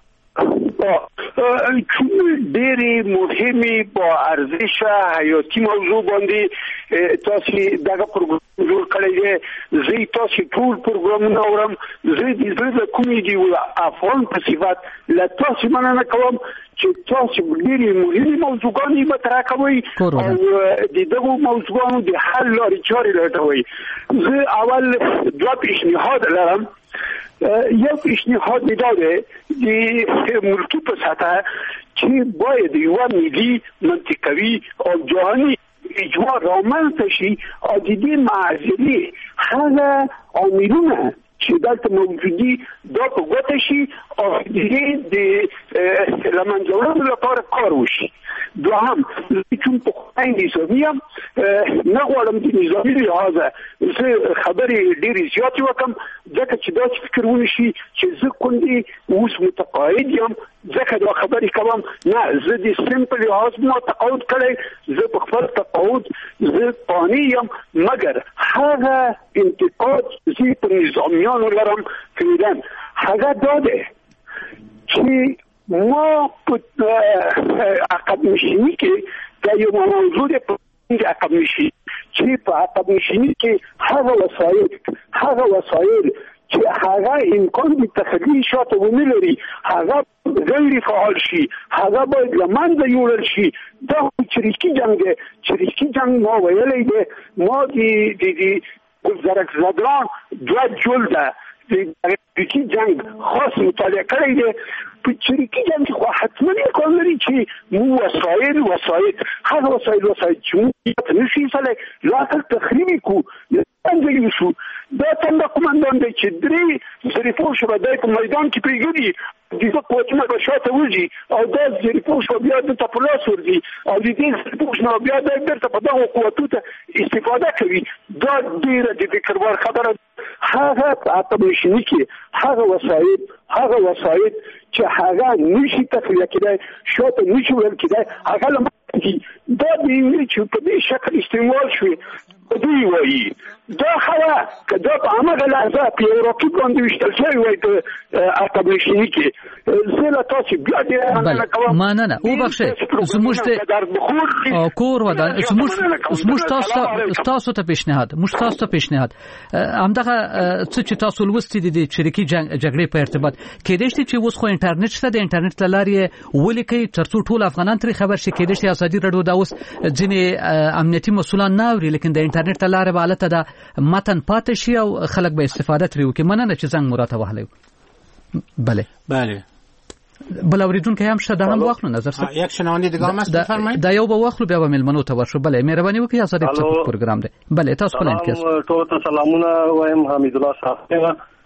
چون ډېری مهمه با ارزش حیاتي موضوع باندې تاسو دغه پروګرام جوړ کړی دی زه تاسو ټول پروګرامونه اورم زه د کومې دی افغان په صفات لا تاسو مننه کوم چې تاسو ډېری مهمه موضوعګانې مطرح کوئ او د دغه موضوعونو د حل لارې چارې لټوئ زه اول دوه پیشنهاد لرم یو پیشنهاد میداده د ملکی په سطح چې باید یو ملي منطقوي او جهاني اجماع رامنځته شي او د دې معاصرې هغه عاملونه چې دلته موجودي دا په ګوته شي او د لمنځه وړلو لپاره کار وشي دوهم چون په خدای نظامی هم نه غواړم د نظامي لحاظه زه خبرې ډېرې زیاتې وکړم ځکه چې داسې فکر ونشي چې زه کندې اوس متقاعد یم ځکه دا خبرې کوم نه زه د سیم په لحاظ ما تقاعد کړی زه په خپل تقاعد زه قانع یم مګر هغه انتقاد زه په نظامیانو لرم فعلا هغه دا دی چې ما په عقب نشینی کې دا یو موضوع دی په عقب نشینی چې په عقب نشینی کې هغه وسایل چې هغه امکان د تخلیه شاته ونه لري هغه غیر فعال شي هغه باید لمنځه یوړل شي دا چریکي جنگ ما ویلی دی ما د زرک زدران دوه جلده د چریکي جنگ خاص مطالعه کړی دی په چریکي جنگ خو حتما امکان لري چې مو وسایل هغه وسایل چې موږ نشي سره لا تخریب کو انځلې شو دا څنګه کومندان دی چې درې زریفو شو د میدان کې پیګري دغه قوتونه به شاته وځي او دا زریفو شو بیا د تپلاس ورځي او د دې زریفو شو بیا د بیرته په دغه قوتونو استفاده کوي دا ډیره د فکر ور خبره هغه په نشنی کې هغه وسایل چې هغه نشي تخلیه کېدای شاته نشي ورل کېدای هغه دا د چې په دې شکل استعمال شوی دوی وایي دا خوا که دا په همغه لحظه په یو راکټ باندې ویشتل شوی وای په عقب نشیني کې زه له تاسو بیا ډېره مننه کوم
مننه وبخښئ زموږ تاسو ته پیشنهاد همدغه څه چې تاسو لوستي دي د چریکي جګړې په ارتباط کېدای شي چې اوس خو انټرنیټ شته د انټرنیټ له لارې ولیکي ترڅو ټول افغانان ترې خبر شي کېدای شي ازادي رادیو دا اوس ځینې امنیتي مسولان نه اوري لیکن د انټرنیټ له لارې به حالت دا متن پاتې شي او خلک به استفاده ترې وکړي مننه چې زنګ مراته وهلی بله بل اوریدونکو هم شته هم واخلو نظر سره
یک شنونده دیگه هم است بفرمایید
دا یو به واخلو بیا به ملمنو ته ورشو بله مهرباني وکړئ ازادي پروګرام دی بله تاسو پلان کیست
ټول ته سلامونه وایم حمید الله صاحب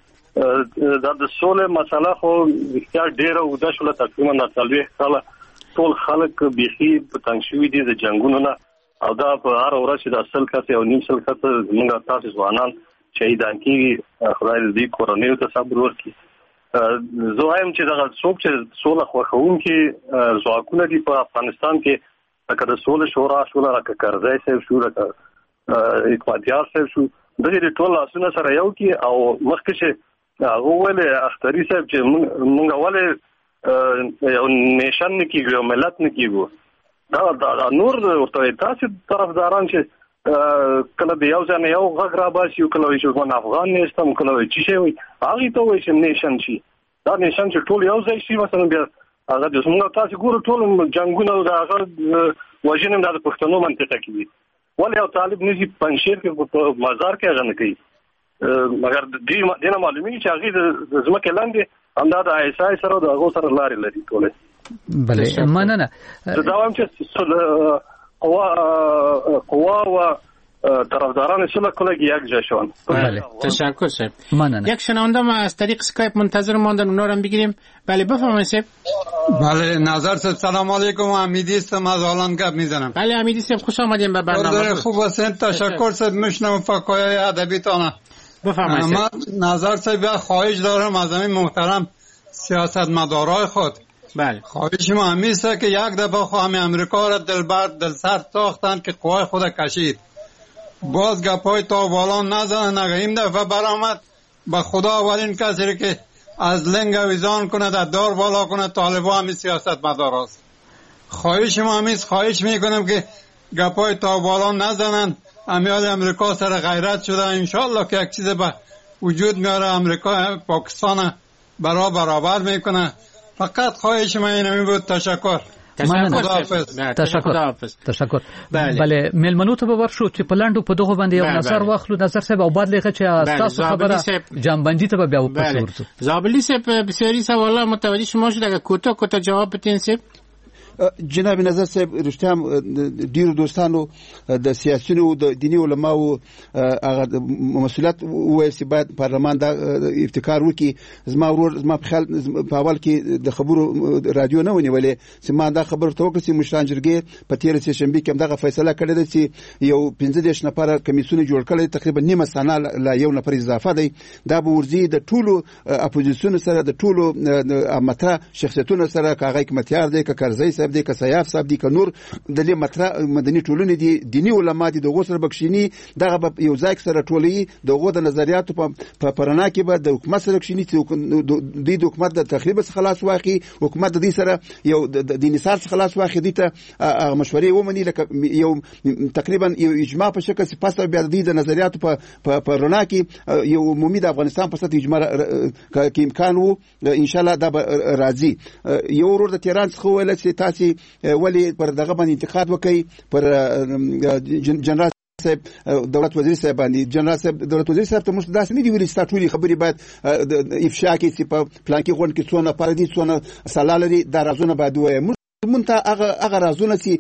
دا د سولې مسله خو بیا ډیره ودا شو تقریبا 40 سال
ټول خلک بيخي په تنګ شوي دي د جنگونو نه او دا په هر ورځ چې د اصل کته او نیم سل کته موږ تاسو ځوانان شهیدان کیږي خدای دې کورنۍ ته صبر ورکړي. زه وایم چې دا څوک چې سوله خوښونکي ځواکونه دي په افغانستان کې لکه د سولې شورا شو لکه کرزی صاحب شو لکه اقبالیار صاحب شو دغه ټول لاسونه سره یو کې او مخکې چې هغه ولې اختری صاحب چې موږ ولې یو نیشن نه کیږو یو ملت نه کیږو دا نور ورته تاسو طرفداران چې کله د یو ځای یو غږ را باسي کله وایي چې افغان نشته کله وایي چې شي هغه ته وایي چې نیشن شي دا نیشن چې ټول یو ځای شي مثلا بیا هغه د څنګه تاسو ګورو ټول جنگونه دا هغه وژنم د پښتنو منطقه کې ولې یو طالب نشي پنځیر کې په مزار کې غن کوي مګر دې دینه معلومي چې هغه د ځمکې لاندې همدا د ایسای سره د هغه سره لارې لري ټوله
بله مننه
دا وایم چې قوا و طرفداران سوله کلگی یک جا شوند.
بله تشکر صاحب. یک شنونده ما از طریق اسکایپ منتظر ماندن اونا رو بگیریم. بله بفرمایید صاحب.
بله نظر صاحب سلام علیکم امیدی هستم از آلان گپ میزنم.
بله امیدی صاحب خوش آمدین به برنامه.
خوب هستین تشکر صاحب میشنم فقای ادبیتانه.
بفرمایید.
من نظر صاحب خواهش دارم از همین محترم سیاستمدارای خود.
بله
خواهش ما همیشه که یک دفعه خواهم امریکا را دلسرد ساختن که قوای خود کشید. باز گپای تا بالا نزنن اگه این دفعه برآمد به خدا اولین کسی که از لنگ ویزان کنه در دار بالا کنه طالبا همی سیاست مدار است. خواهش ما همیست خواهش میکنم که گپای تا بالا نزنن امیال امریکا سر غیرت شده انشالله که یک چیز به وجود میاره امریکا پاکستان برابر میکنه. فقط خواهش ما اینمی بود. تشکر.
تشکر. بله ملمنو ته ورشو چې په لاندو په دغه باندې یو نظر واخلو نظر صاحب او بعد لغه چې تاسو خبره جنبندی ته بیا وپسورځو.
زابلی صاحب بسیاری سوالا متوجه شما شد اگه کوتاه جواب بدین صاحب.
جناب نظر صاحب رښتیا ډیرو دوستانو د سیاسيونو د دیني علماو هغه مسؤلیت وایي چې باید پارلمان دا ابتکار وکړي. زما ورور زما په خیال په اول کې د خبرو رادیو نه ونیولې چې ما دا خبر ته وکړم چې مشران جرګې په تیر سه شنبه کې دغه فیصله کړې ده چې یو 15 نفر کمیسیون جوړ کړي تقریبا نیمه سنه لا یو نفر اضافه دی. دا به ورزي د ټولو اپوزیسیون سره د ټولو امته شخصیتونو سره کاغه حکمتیار دی که کرزی صاحب دی که سیاف صاحب دی که نور د دې مدني ټولنې دي دینی علما دي دغه سره بخښینی دغه یو ځای سره ټولي دغه د نظریاتو په پرانا کې به د حکومت سره بخښینی چې د حکومت د تخریب څخه خلاص واخی حکومت د دې سره یو د نثار څخه خلاص واخی دي ته مشورې ومني لکه یو تقریبا یو اجماع په شکل سپاسه بیا د نظریاتو په پرانا کې یو عمومي د افغانستان په سطح اجماع کې امکان وو ان شاء الله دا راځي. یو ورور د تهران څخه ویل چې تاسو ولی پر دغه باندې انتقاد وکي پر جنرال صاحب دولت وزیر صاحب باندې جنرال صاحب دولت وزیر صاحب ته مستداس نه دی ویلي ستاسو خبري باید افشا کې چې په پلان کې غون کې څونه پردي څونه سلالري د رازونه باید وایي مونته هغه رازونه چې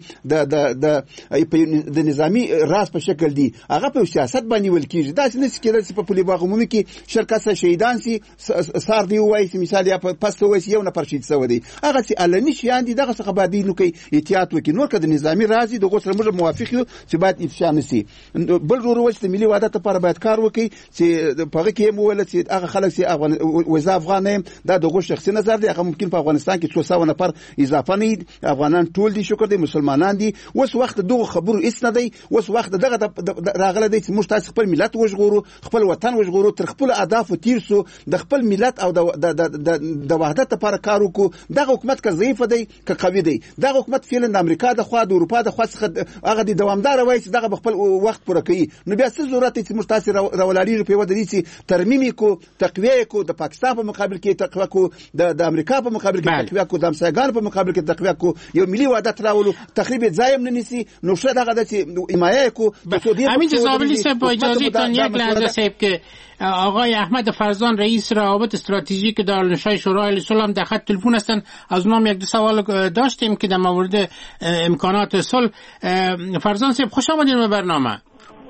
د نظامی راز په شکل دي هغه په سیاست باندې ول کیږي دا څه کېدل چې په پولي باغ عمومي کې شرکت شهیدان سي سار دی وایي چې مثال یا پس وایي یو نفر شهید شوی دی هغه چې علني شيان دي دغه څخه باید نو کوي احتیاط وکړي نور کده نظامی رازي دغه سره موږ موافق یو چې باید افشا نشي. بل ورور چې ملي وحدت لپاره باید کار وکړي چې په هغه کې مو ول چې هغه خلک چې افغان دا دغه شخصي نظر دی هغه ممکن په افغانستان کې 200 نفر اضافه نه افغانان ټول دي شکر دي مسلمانان دي اوس وخت دغه خبرو اس نه دی اوس وخت دغه راغله دی چې موږ تاسو خپل ملت وژغورو خپل وطن وژغورو تر خپل اهداف تیر سو د خپل ملت او د وحدت لپاره کار وکړو. دغه حکومت که ضعیف دی که قوي دی دغه حکومت فعلا د امریکا د خوا د اروپا د خوا څخه هغه د دوامدار وایي چې دغه خپل وخت پوره کوي نو بیا څه ضرورت دی چې موږ تاسو راولالي په ودی چې ترمیم کو تقویه کو د پاکستان په مقابل کې تقویه کو د امریکا په مقابل کې تقویه کو د امسایګان په مقابل کې تقویه کو یو ملي وحدت راولو تخریب ځایم نه نسی نو شته دغه چې حمایه کو
همین جزابلی صاحب با اجازه تان یک لحظه صاحب که آقای احمد فرزان رئیس روابط استراتژیک دارالنشای شورای صلح در خط تلفن هستند. از اونم یک دو سوال داشتیم که در مورد امکانات صلح. فرزان صاحب خوش آمدید به برنامه.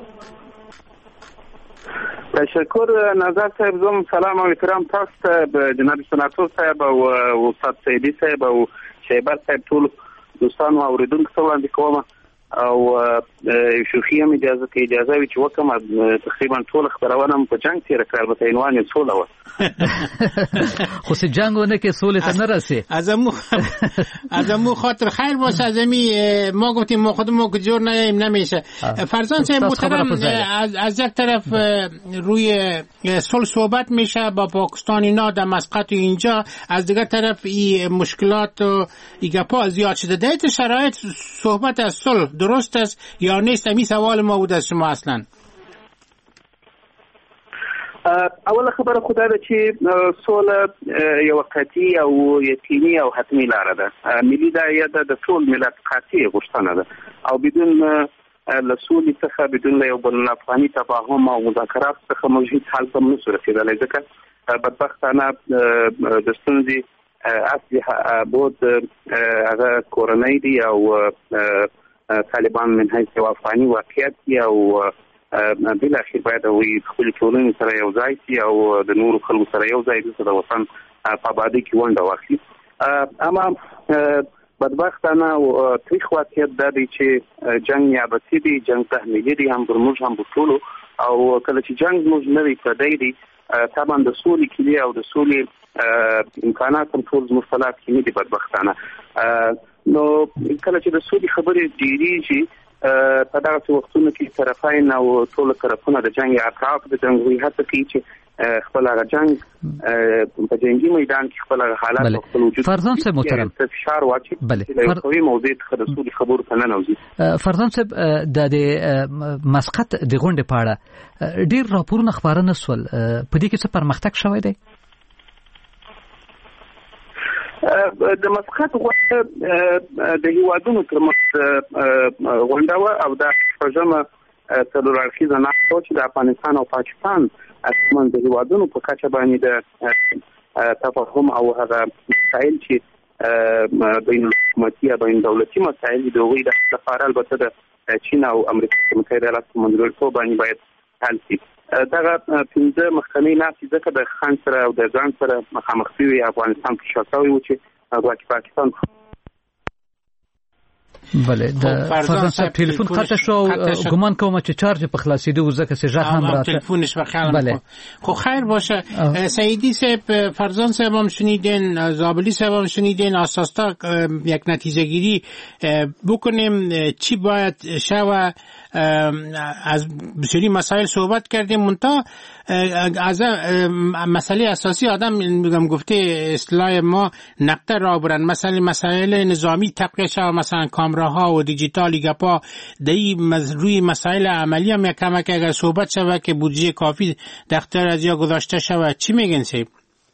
تشکر نظر صاحب زم سلام و احترام تاسو به جناب سناتور صاحب او استاد سیدی صاحب او شیبر صاحب ټول دوستانو اوریدونکو ته وړاندې کوم او شوخي هم اجازه وي چې وکم تقریبا ټول خبرونه په جنگ تیر کړ به عنوان یې سوله و
خو سه جنگونه کې سوله ته نه رسي
ازمو خاطر خیر باشه ازمی ما گفتیم ما خودمون که جور نمیشه فرزان صاحب محترم از یک طرف روی صلح صحبت میشه با پاکستان اینا در مسقط اینجا از دیگر طرف این مشکلات و ایگپا زیاد شده در شرایط صحبت از صلح درست است یا نیست؟ این سوال ما بود از شما. اصلا
اول خبره خدا ده چې صلح یو قطعي او یقیني او حتمي لاره ده. ملي داعیه د ټول ملت قطعي غوښتنه ده او بدون له صلح څخه بدون یو بل افغاني تفاهم او مذاکرات څخه موجود حل ته نه رسیدلی. ځکه بدبختانه د ستونزې اصلي بود هغه کورنۍ دي او طالبان من حیث یو افغاني واقعیت دي او بالاخره باید وي خپل ټولنې سره یو ځای شي او د نورو خلکو سره یو ځای دي چې د وطن په آبادۍ کې ونډه واخلي. اما بدبختانه او تاریخ واقعیت دا دی چې جنگ یابسي دي، جنگ تحمیلي دي، هم پر موږ هم پر ټولو، او کله چې جنگ موږ نه وي پردی دي طبعا د سولې کلي او د سولې امکانات هم ټول زموږ په لاس کې نه دي بدبختانه. نو کله چې د سولې خبرې ډېرېږي په دغسې وختونو کې طرفین او ټول طرفونه د جنګ اطراف د جنګ وي هڅه کوي چې خپل هغه جنګ په جنګي میدان کې خپل هغه حالات او خپل وجود
فرزان صاحب محترم
فشار واچي چې یو قوي موضوع څخه د سولې خبرو ته نه نوځي.
فرزان صاحب د مسقط د غونډې په اړه ډېر راپورونه خبره نه سول، په دې کې څه پرمختګ شوی دی؟
د مسقط غونډه د هیوادونو ترمنځ غونډه وه او دا شپږمه څلور اړخیزه ناستې وه چې د افغانستان او پاکستان ترمنځ د هیوادونو په کچه باندې د تفاهم او هغه مسایل چې بین الحکومتي یا بین دولتي مسایل دي د هغوی لپاره البته د چین او امریکا متحده ایالاتو په منځګړیتوب باندې باید حل شي. دغه پنځه مخکنۍ ناستې ځکه د خان سره او د ځان سره مخامخ شوي افغانستان کې شاکاوي و چې پاکستان
بله د فرزان صاحب تلیفون قطع شو، گمان کوم چې چارج په خلاصیدو ځکه چې ژغ هم راته
تلفنش بخیر. خب خیر باشه. سعیدی صاحب، فرزان صاحب هم شنیدین، زابلی صاحب هم شنیدین، اساسا یک نتیجه گیری بکنیم چی باید شوه. از بسیاری مسائل صحبت کردیم، منتها از مسئله اساسی آدم میگم گفته اصطلاح ما نقطه را برن، مثلا مسائل نظامی تقویه شود، مثلا کامراها و دیجیتالی گپا دی روی مسائل عملی هم یک کمک اگر صحبت شود که بودجه کافی دختر از یا گذاشته شود. چی میگن سیب؟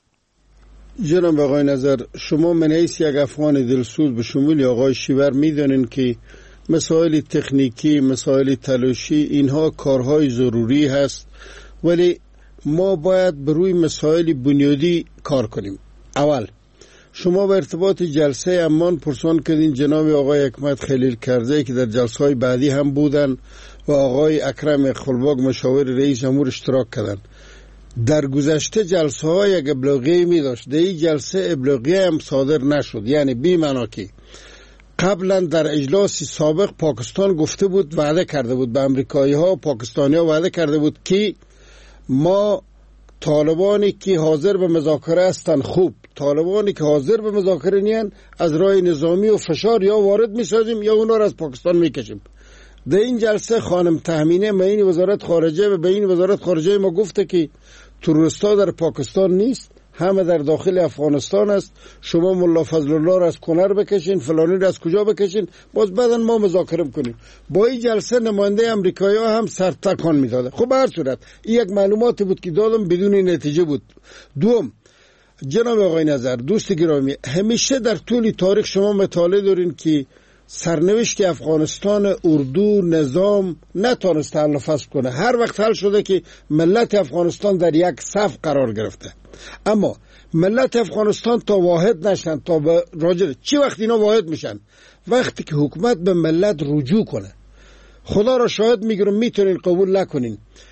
جناب آقای نظر، شما من حیث یک افغان دلسوز به شمول آقای شیور میدانین که مسائل تکنیکی، مسائل تلاشی، اینها کارهای ضروری هست، ولی ما باید بر روی مسائل بنیادی کار کنیم. اول شما به ارتباط جلسه امان پرسان کردین جناب آقای حکمت خلیل کرده که در جلسه های بعدی هم بودن و آقای اکرم خلباگ مشاور رئیس جمهور اشتراک کردن. در گذشته جلسه های یک ابلاغیه می داشت، در این جلسه ابلاغیه هم صادر نشد، یعنی بی معنا که قبلا در اجلاس سابق پاکستان گفته بود، وعده کرده بود به امریکایی ها و پاکستانی ها وعده کرده بود که ما طالبانی که حاضر به مذاکره هستند خوب، طالبانی که حاضر به مذاکره نیستند از راه نظامی و فشار یا وارد می‌سازیم یا اونا را از پاکستان می‌کشیم. در این جلسه خانم تهمینه معین وزارت خارجه و بین وزارت خارجه ما گفته که تروریستا در پاکستان نیست، همه در داخل افغانستان است. شما ملا فضل الله را از کنر بکشین، فلانی را از کجا بکشین، باز بعدن ما مذاکره کنیم. با این جلسه نماینده امریکایی‌ها هم سر تکان میداده. خب به هر صورت این یک معلوماتی بود که دادم بدون نتیجه بود. دوم، جناب آقای نظر، دوست گرامی، همیشه در طول تاریخ شما مطالعه دارین که سرنوشت افغانستان اردو نظام نتونست حل فصل کنه. هر وقت حل شده که ملت افغانستان در یک صف قرار گرفته، اما ملت افغانستان تا واحد نشن، تا به راجع چی وقت اینا واحد میشن؟ وقتی که حکومت به ملت رجوع کنه. خدا را شاهد میگیرم، میتونین قبول نکنین،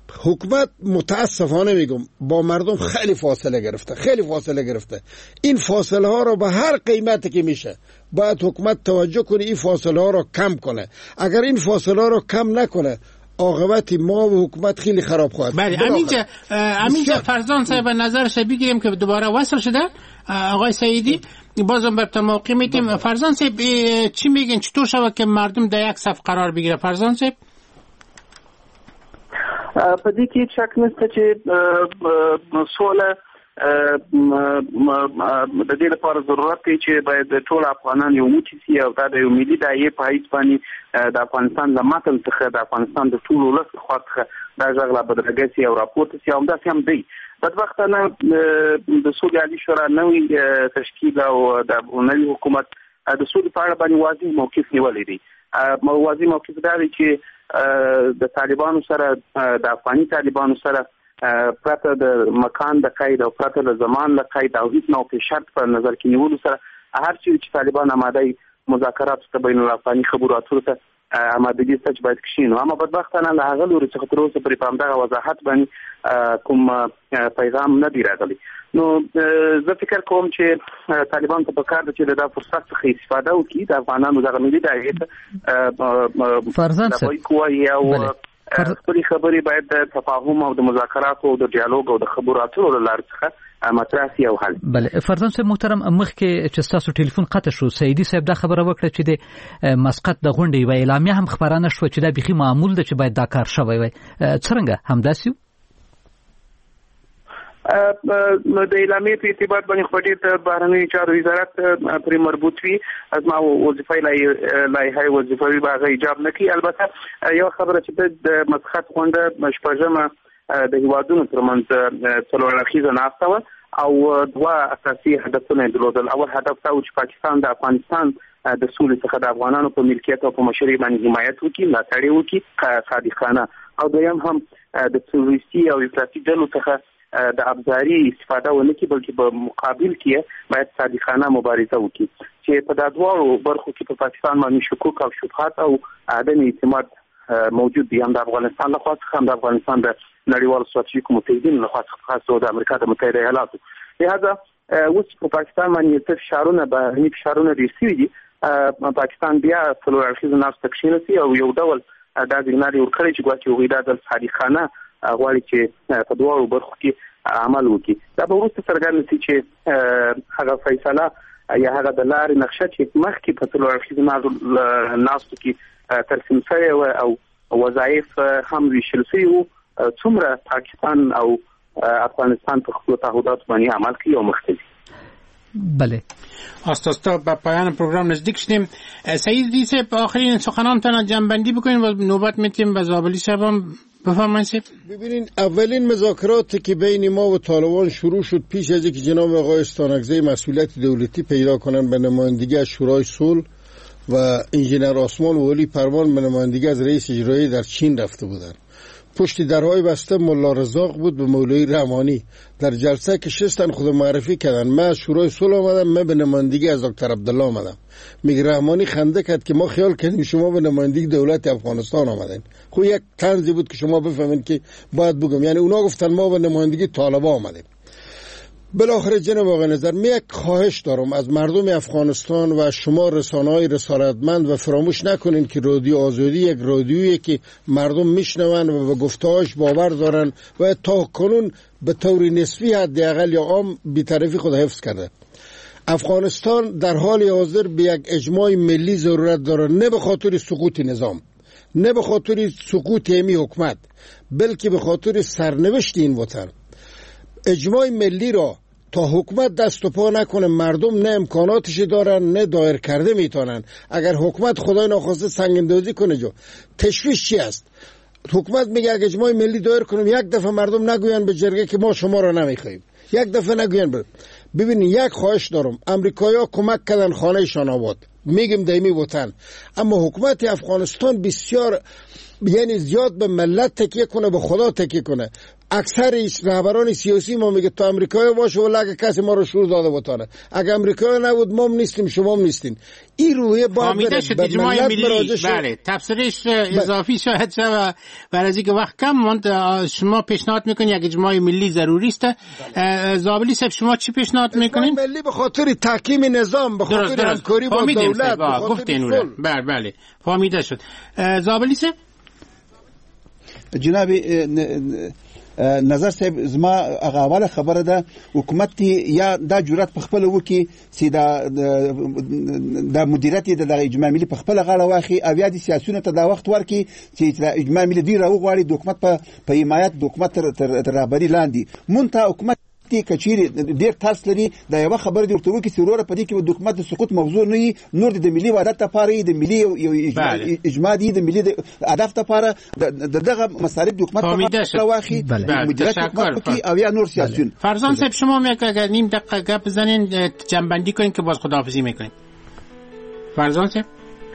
حکومت متاسفانه میگم با مردم خیلی فاصله گرفته. این فاصله ها رو به هر قیمتی که میشه باید حکومت توجه کنه، این فاصله ها رو کم کنه. اگر این فاصله ها رو کم نکنه عاقبت ما و حکومت خیلی خراب خواهد.
بله همینجا فرزان صاحب نظرش بگیریم که دوباره وصل شده. آقای سعیدی بازم بر موقع میتیم. فرزان صاحب چی میگین چطور شود که مردم در یک صف قرار بگیره؟ فرزان صاحب
په دې کې شک نشته چې سوله د دې لپاره ضرورت دی چې باید ټول افغانان یو موټی سي او دا د یو ملي دایې په حیث باندې د افغانستان له متن څخه د افغانستان د ټولو ولس خوا څخه دا غږ لا بدرګه سي او راپورته سي. همداسې هم دی بدبختانه د سولې عالي شورا نوې تشکیل او د نوي حکومت د سولې په اړه باندې واضح موقف نیولی دی. واضح موقف دا دی چې د طالبانو سره د افغاني طالبانو سره پرته د مکان د قید او پرته د زمان د قید او هیڅ نوع شرط په نظر کې نیولو سره هر چې طالبان آماده مذاکرات ته بین الافغاني خبرو اترو ته آمادګي څخه باید کښینو. اما بدبختانه له هغه لوري څخه تر اوسه پرې په همدغه وضاحت باندې کوم پیغام نه دی راغلی. نو زه فکر کوم چې طالبان ته پکار دي چې د فرصت څخه استفاده وکړي، د افغانانو دغه ملي دایې
فرزان
صاحب خپل خبرې باید د تفاهم او د مذاکرات او د ډیالوګ او د خبرو اترو لپاره څخه مطرح شي او حل.
بله فرزان صاحب محترم، مخکې چې تاسو ټلیفون قطع شو سعیدي صاحب دا خبره وکړه چې د مسقط د غونډې و اعلامیه هم خبرانه شو چې دا بيخي معمول ده چې باید دا کار شوی وي. څنګه همداسي
د اعلامیې په اعتبار باندې خو ډېر بهرنیو چارو وزارت پرې مربوط وي. از ما وظیفه لایحه وظیفوي باغ ایجاب نه کوي. البته یو خبره چې د مسقط غونډه شپږمه د هیوادونو ترمنځ څلور اړخیزه ناسته وه او دوه اساسي هدفونه یې درلودل. اول هدف دا و چې پاکستان د افغانستان د سولې څخه د افغانانو په ملکیت او په مشرۍ باندې حمایت وکړي، ملاتړ یې وکړي صادقانه، او دویم هم د تروریستي او افراطي ډلو څخه د ابزاري استفاده ونه کړي، بلکې په مقابل کې باید صادقانه مبارزه وکړي چې په دا دواړو برخو کې په پاکستان باندې شکوک او شبهات او عدم اعتماد موجود دي، هم د افغانستان لخوا څخه هم د افغانستان د نړیوالو ستراتیژیکو متحدینو لخوا څخه، خاصه د امریکا د متحده ایالاتو. لهذا اوس په پاکستان باندې څه فشارونه بهرني فشارونه ډېر شوي دي. پاکستان بیا څلور اړخیزه ناسته کښېنسي او یو ډول دا سیګنال یې ورکړی چې ګواکې هغوی دا ځل صادقانه غواړي چې په دواړو برخو کې عمل وکړي. دا به وروسته څرګنده شي چې هغه فیصله یا هغه د لارې نقشه چې مخکې په څلور اړخیزو ناستو کې ترسیم شوې وه او وظایف هم ویشل شوي وو، څومره پاکستان او افغانستان په خپلو تعهداتو باندې عمل کوي او مخکې ځي.
بله
آستاستا به پایان پروگرام نزدیک شدیم. سعیدی صاحب آخرین سخنانتان جمع‌بندی بکنیم و نوبت میتیم به زابلی صاحب هم بفرمایید.
ببینین اولین مذاکراتی که بین ما و طالبان شروع شد پیش از اینکه جناب آقای استانکزی مسئولیت دولتی پیدا کنند به نمایندگی از شورای صلح و انجینر آسمان ولی پروان به نمایندگی از رئیس اجرایی در چین رفته بودند. پشت درهای بسته ملا رزاق بود به مولوی رحمانی. در جلسه که شستن خود معرفی کردن، من از شورای صلح آمدم، من به نمایندگی از دکتر عبدالله آمدم. میگه رحمانی خنده کرد که ما خیال کردیم شما به نمایندگی دولت افغانستان آمدین. خب یک طنزی بود که شما بفهمین که باید بگم، یعنی اونا گفتن ما به نمایندگی طالبان آمدیم. بالاخره جناب آقای نظر، من یک خواهش دارم از مردم افغانستان و شما رسانه‌های رسالتمند و فراموش نکنین که رادیو آزادی یک رادیویی که مردم میشنون و به گفته‌هاش باور دارن و تا کنون به طور نسبی حداقل یا عام بی‌طرفی خود حفظ کرده. افغانستان در حال حاضر به یک اجماع ملی ضرورت داره، نه به خاطر سقوط نظام، نه به خاطر سقوط امی حکومت، بلکه به خاطر سرنوشت این وطن. اجماع ملی را تا حکومت دست و پا نکنه، مردم نه امکاناتش دارن نه دایر کرده میتونن. اگر حکومت خدای ناخواسته سنگ‌اندازی کنه جو تشویش چی است؟ حکومت میگه اگه اجماع ملی دایر کنیم، یک دفعه مردم نگوین به جرگه که ما شما را نمیخوایم، یک دفعه نگوین. ببینید یک خواهش دارم، امریکایی‌ها کمک کردن خانه‌شان آباد، میگم دیمی وطن، اما حکومت افغانستان بسیار یعنی زیاد به ملت تکیه کنه، به خدا تکیه کنه. اکثر رهبران سیاسی ما میگه تو امریکایی باشه ولی اگه کسی ما رو شور داده بتاره، اگه امریکایی نبود ما نیستیم شما نیستین. این رویه باید
به ملت مراجعه شد. بله تفسیرش اضافی شاید شه برای اینکه وقت کم ماند. شما پیشنهاد میکنید یک اجماع ملی ضروری است. زابلی صاحب شما چی پیشنهاد میکنین؟
ملی به خاطر تحکیم نظام، به خاطر همکاری با دولت، به خاطر
بله فهمیده شد. زابلی صاحب
جناب نظر صاحب زما هغه اوله خبره ده حکومت یا دا جرأت په خپل وکي چې دا مدیریت د اجماع ملي په خپل غاړه واخی او یا د سیاسيونو ته دا وخت ورکي چې اجماع ملي دی راوغواړي د حکومت په حمایت د حکومت تر رهبري لاندې مونته حکومت کچيري ډیر تاسو لري دا یو خبر دی ورته وکي چې وروره په دې کې د حکومت د سقوط موضوع نه نور د ملي وحدت لپاره د ملي اجماع دي د ملي هدف لپاره دغه مصارف د حکومت په واخی مدیریت حکومت او یا نور سیاسيون.
فرزان صاحب شما اگر نیم دقیقه گپ بزنین جنبندی کنین که باز خداحافظی میکنین. فرزان صاحب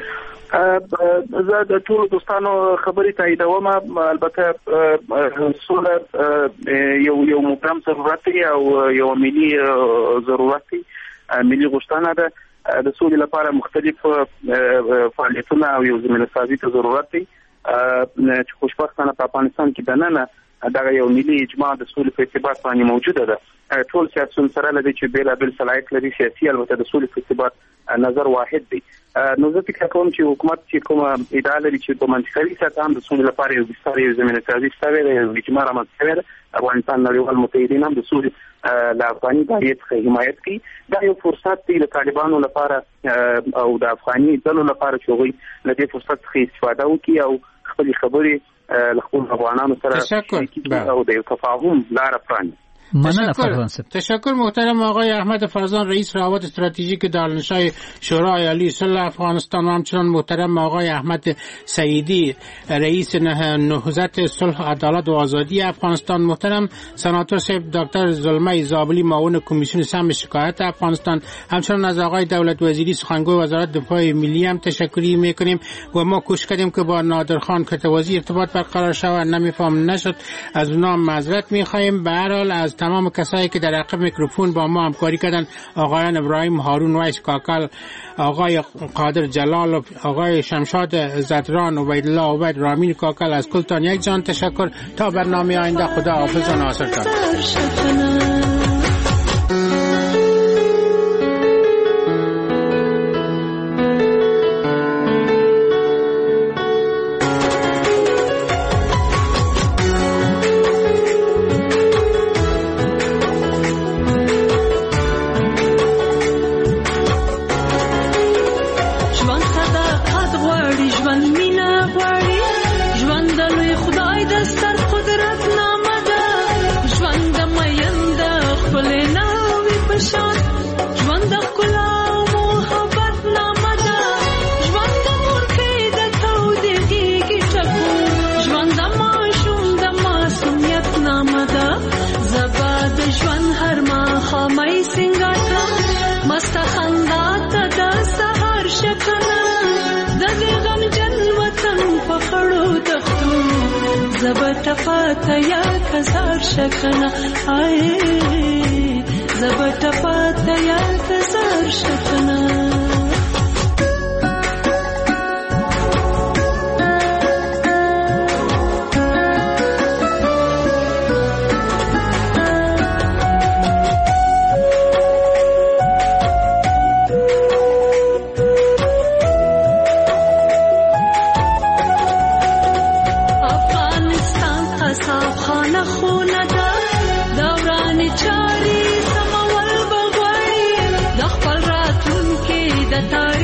زه د ټولو دوستانو خبرې تاییدوم. البته سوله یو مبرم ضرورت دی او یو ملي ضرورت دی، ملي غوښتنه ده. د سولې لپاره مختلف فعالیتونه او یو زمینه سازي ته ضرورت دی چې خوشبختانه په افغانستان کې دننه دغه یو ملي اجماع د سولې په ارتباط باندې موجوده ده. ټول سیاسيون سره لدی چې بیلابل صلاحیت لري سیاسي، البته د سولې په ارتباط نظر واحد دی. نو زه فکر کوم چې حکومت چې کومه ادعا لري چې په منطقي سطح هم د سولې لپاره یو بستر یو زمینه سازي شوی دی، یو اجماع رامنځته شوی دی. افغانستان نړیوال متحدین هم د سولې له افغاني دایره څخه حمایت کوي. دا یو فرصت دی د طالبانو لپاره او د افغاني ډلو لپاره چې هغوی له دې فرصت څخه استفاده وکړي او خپلې خبرې له خپلو افغانانو سره او د یو تفاهم لاره پرانیزي.
تشکر محترم آقای احمد فرزان رئیس روابط استراتژیک دارالنشای شورای عالی صلح افغانستان و همچنان محترم آقای احمد سعیدی رئیس نهضت صلح عدالت و آزادی افغانستان، محترم سناتور صاحب دکتر زلمه زابلی معاون کمیسیون سم شکایت افغانستان، همچنان از آقای دولت وزیری سخنگوی وزارت دفاع ملی هم تشکری میکنیم و ما کوشش کردیم که با نادر خان کتوازی ارتباط برقرار شود، نمیفهم نشد، از اونها معذرت میخواهیم. به هر حال از تمام کسایی که در عقب میکروفون با ما همکاری کردن، آقایان ابراهیم هارون ویس کاکل، آقای قادر جلال، آقای شمشاد زدران، عبیدالله عبید، رامین کاکل، از کلتان یک جان تشکر. تا برنامه آینده خدا حافظ و ناصرتان.
زبطفاتیا کزار شکنا آئے زبطفاتیا کزار شکنا
Tari